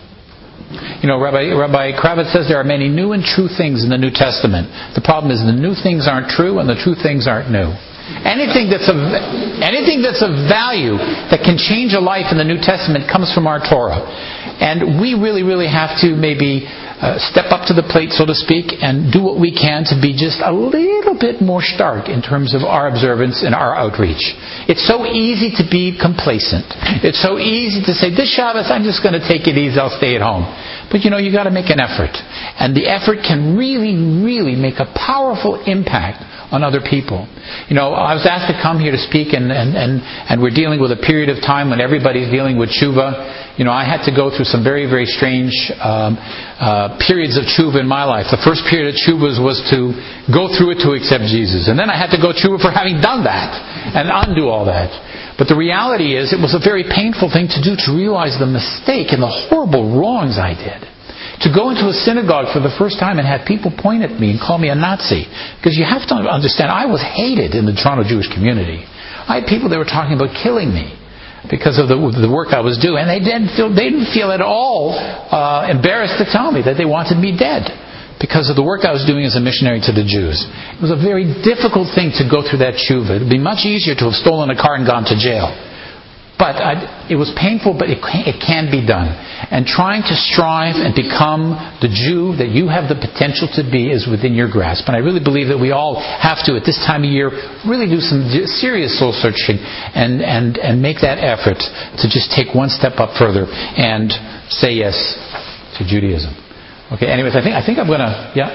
You know, Rabbi, Rabbi Kravitz says there are many new and true things in the New Testament. The problem is the new things aren't true and the true things aren't new. Anything that's of, anything that's of value that can change a life in the New Testament comes from our Torah. And we really, really have to maybe uh, step up to the plate, so to speak, and do what we can to be just a little bit more stark in terms of our observance and our outreach. It's so easy to be complacent. It's so easy to say, this Shabbos, I'm just going to take it easy, I'll stay at home. But you know, you've got to make an effort. And the effort can really, really make a powerful impact on other people. You know, I was asked to come here to speak, and, and, and, and we're dealing with a period of time when everybody's dealing with tshuva. You know, I had to go through some very, very strange um, uh, periods of tshuva in my life. The first period of tshuva was to go through it to accept Jesus. And then I had to go tshuva for having done that and undo all that. But the reality is, it was a very painful thing to do, to realize the mistake and the horrible wrongs I did. To go into a synagogue for the first time and have people point at me and call me a Nazi. Because you have to understand, I was hated in the Toronto Jewish community. I had people that were talking about killing me because of the, the work I was doing. And they didn't feel, they didn't feel at all uh, embarrassed to tell me that they wanted me dead because of the work I was doing as a missionary to the Jews. It was a very difficult thing to go through that tshuva. It would be much easier to have stolen a car and gone to jail. But I, it was painful, but it can, it can be done. And trying to strive and become the Jew that you have the potential to be is within your grasp. And I really believe that we all have to, at this time of year, really do some serious soul searching and, and, and make that effort to just take one step up further and say yes to Judaism. Okay, anyways, I think, I think I'm going to... Yeah?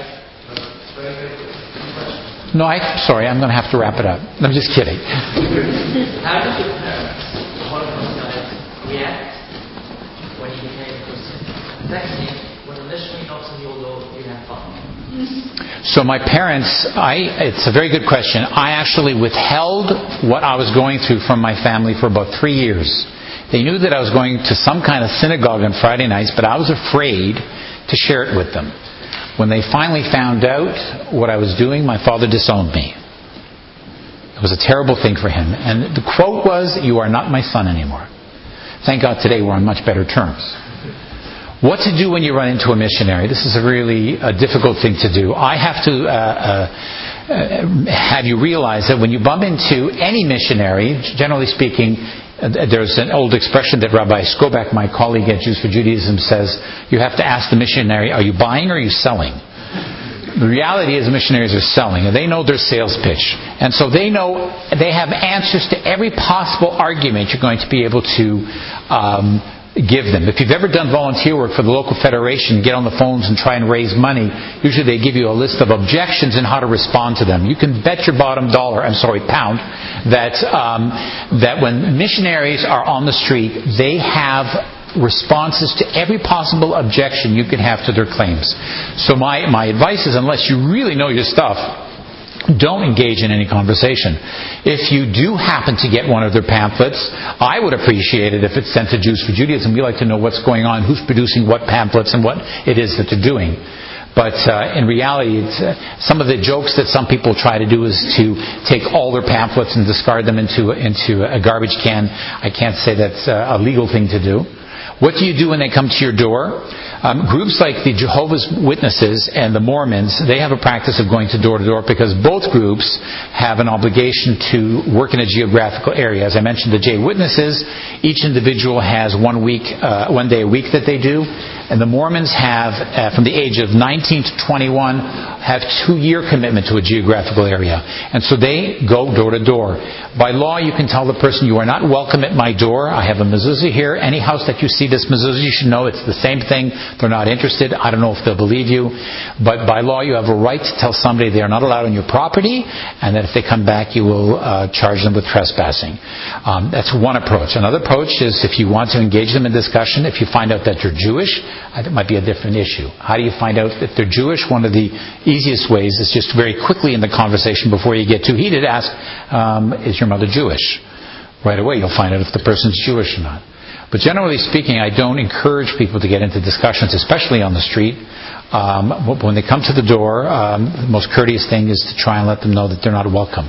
No, I, sorry, I'm going to have to wrap it up. I'm just kidding. How did your parents, one of those guys, react when you became a Christian? Secondly, when a missionary knocks on your door, you have fun. So my parents, I, it's a very good question. I actually withheld what I was going through from my family for about three years. They knew that I was going to some kind of synagogue on Friday nights, but I was afraid to share it with them. When they finally found out what I was doing, my father disowned me. It was a terrible thing for him. And the quote was, "You are not my son anymore." Thank God today we're on much better terms. What to do when you run into a missionary? This is a really a difficult thing to do. I have to uh, uh, have you realize that when you bump into any missionary, generally speaking, there's an old expression that Rabbi Skobach, my colleague at Jews for Judaism, says, you have to ask the missionary, are you buying or are you selling? The reality is missionaries are selling, and they know their sales pitch. And so they know, they have answers to every possible argument you're going to be able to um, give them. If you've ever done volunteer work for the local federation, get on the phones and try and raise money, usually they give you a list of objections and how to respond to them. You can bet your bottom dollar, I'm sorry, pound, that um, that when missionaries are on the street, they have responses to every possible objection you can have to their claims. So my, my advice is, unless you really know your stuff, don't engage in any conversation. If you do happen to get one of their pamphlets, I would appreciate it if it's sent to Jews for Judaism. We like to know what's going on, who's producing what pamphlets, and what it is that they're doing. But uh, in reality, it's, uh, some of the jokes that some people try to do is to take all their pamphlets and discard them into into a garbage can. I can't say that's uh, a legal thing to do. What do you do when they come to your door? Um, groups like the Jehovah's Witnesses and the Mormons, they have a practice of going to door to door because both groups have an obligation to work in a geographical area. As I mentioned, the Jehovah's Witnesses, each individual has one week, uh, one day a week that they do. And the Mormons have, uh, from the age of nineteen to twenty-one, have two-year commitment to a geographical area. And so they go door to door. By law, you can tell the person, you are not welcome at my door. I have a mezuzah here. Any house that you see this mezuzah, you should know it's the same thing. They're not interested. I don't know if they'll believe you. But by law, you have a right to tell somebody they are not allowed on your property, and that if they come back, you will uh, charge them with trespassing. Um, that's one approach. Another approach is if you want to engage them in discussion, if you find out that they're Jewish, that might be a different issue. How do you find out if they're Jewish? One of the easiest ways is just very quickly in the conversation, before you get too heated, ask, um, is your mother Jewish? Right away you'll find out if the person's Jewish or not. But generally speaking, I don't encourage people to get into discussions, especially on the street. Um, when they come to the door, um, the most courteous thing is to try and let them know that they're not welcome.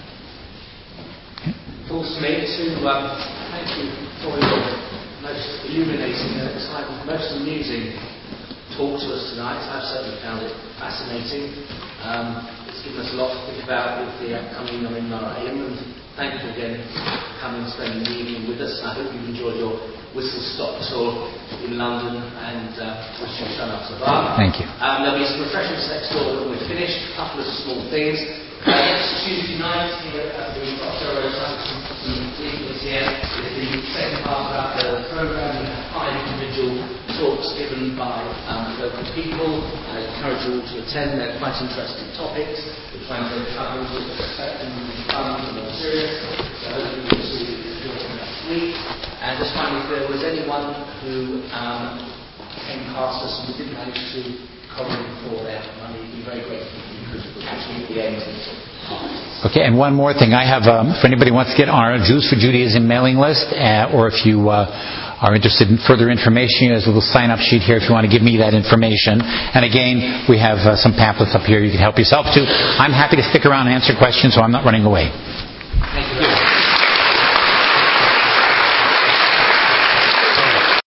Falls to me to um, thank you for your most illuminating and exciting, most amusing talk to us tonight. I've certainly found it fascinating. Um, it's given us a lot to think about with the upcoming Yom Noraim, and thank you again for coming and spending the evening with us. I hope you've enjoyed your whistle-stop tour in London, and uh, wish you Shana Tova. Thank you. Um, there'll be some refreshments next door when we're finished. A couple of small things. Uh, next Tuesday night here at the Doctor O'Sullivan here is the second half of the programme. We have five individual talks given by um, local people. I encourage you all to attend. They're quite interesting topics. We're trying to cover with respect and fun and more serious. So hopefully we'll see you next week. And just finally, if there was anyone who um, came past us and we didn't manage to cover them for their money, we'd be very grateful if you could catch me at the end. Okay, and one more thing. I have, um, for anybody who wants to get on our Jews for Judaism mailing list, uh, or if you uh, are interested in further information, there's a little sign-up sheet here if you want to give me that information. And again, we have uh, some pamphlets up here you can help yourself to. I'm happy to stick around and answer questions, so I'm not running away. Thank you very much.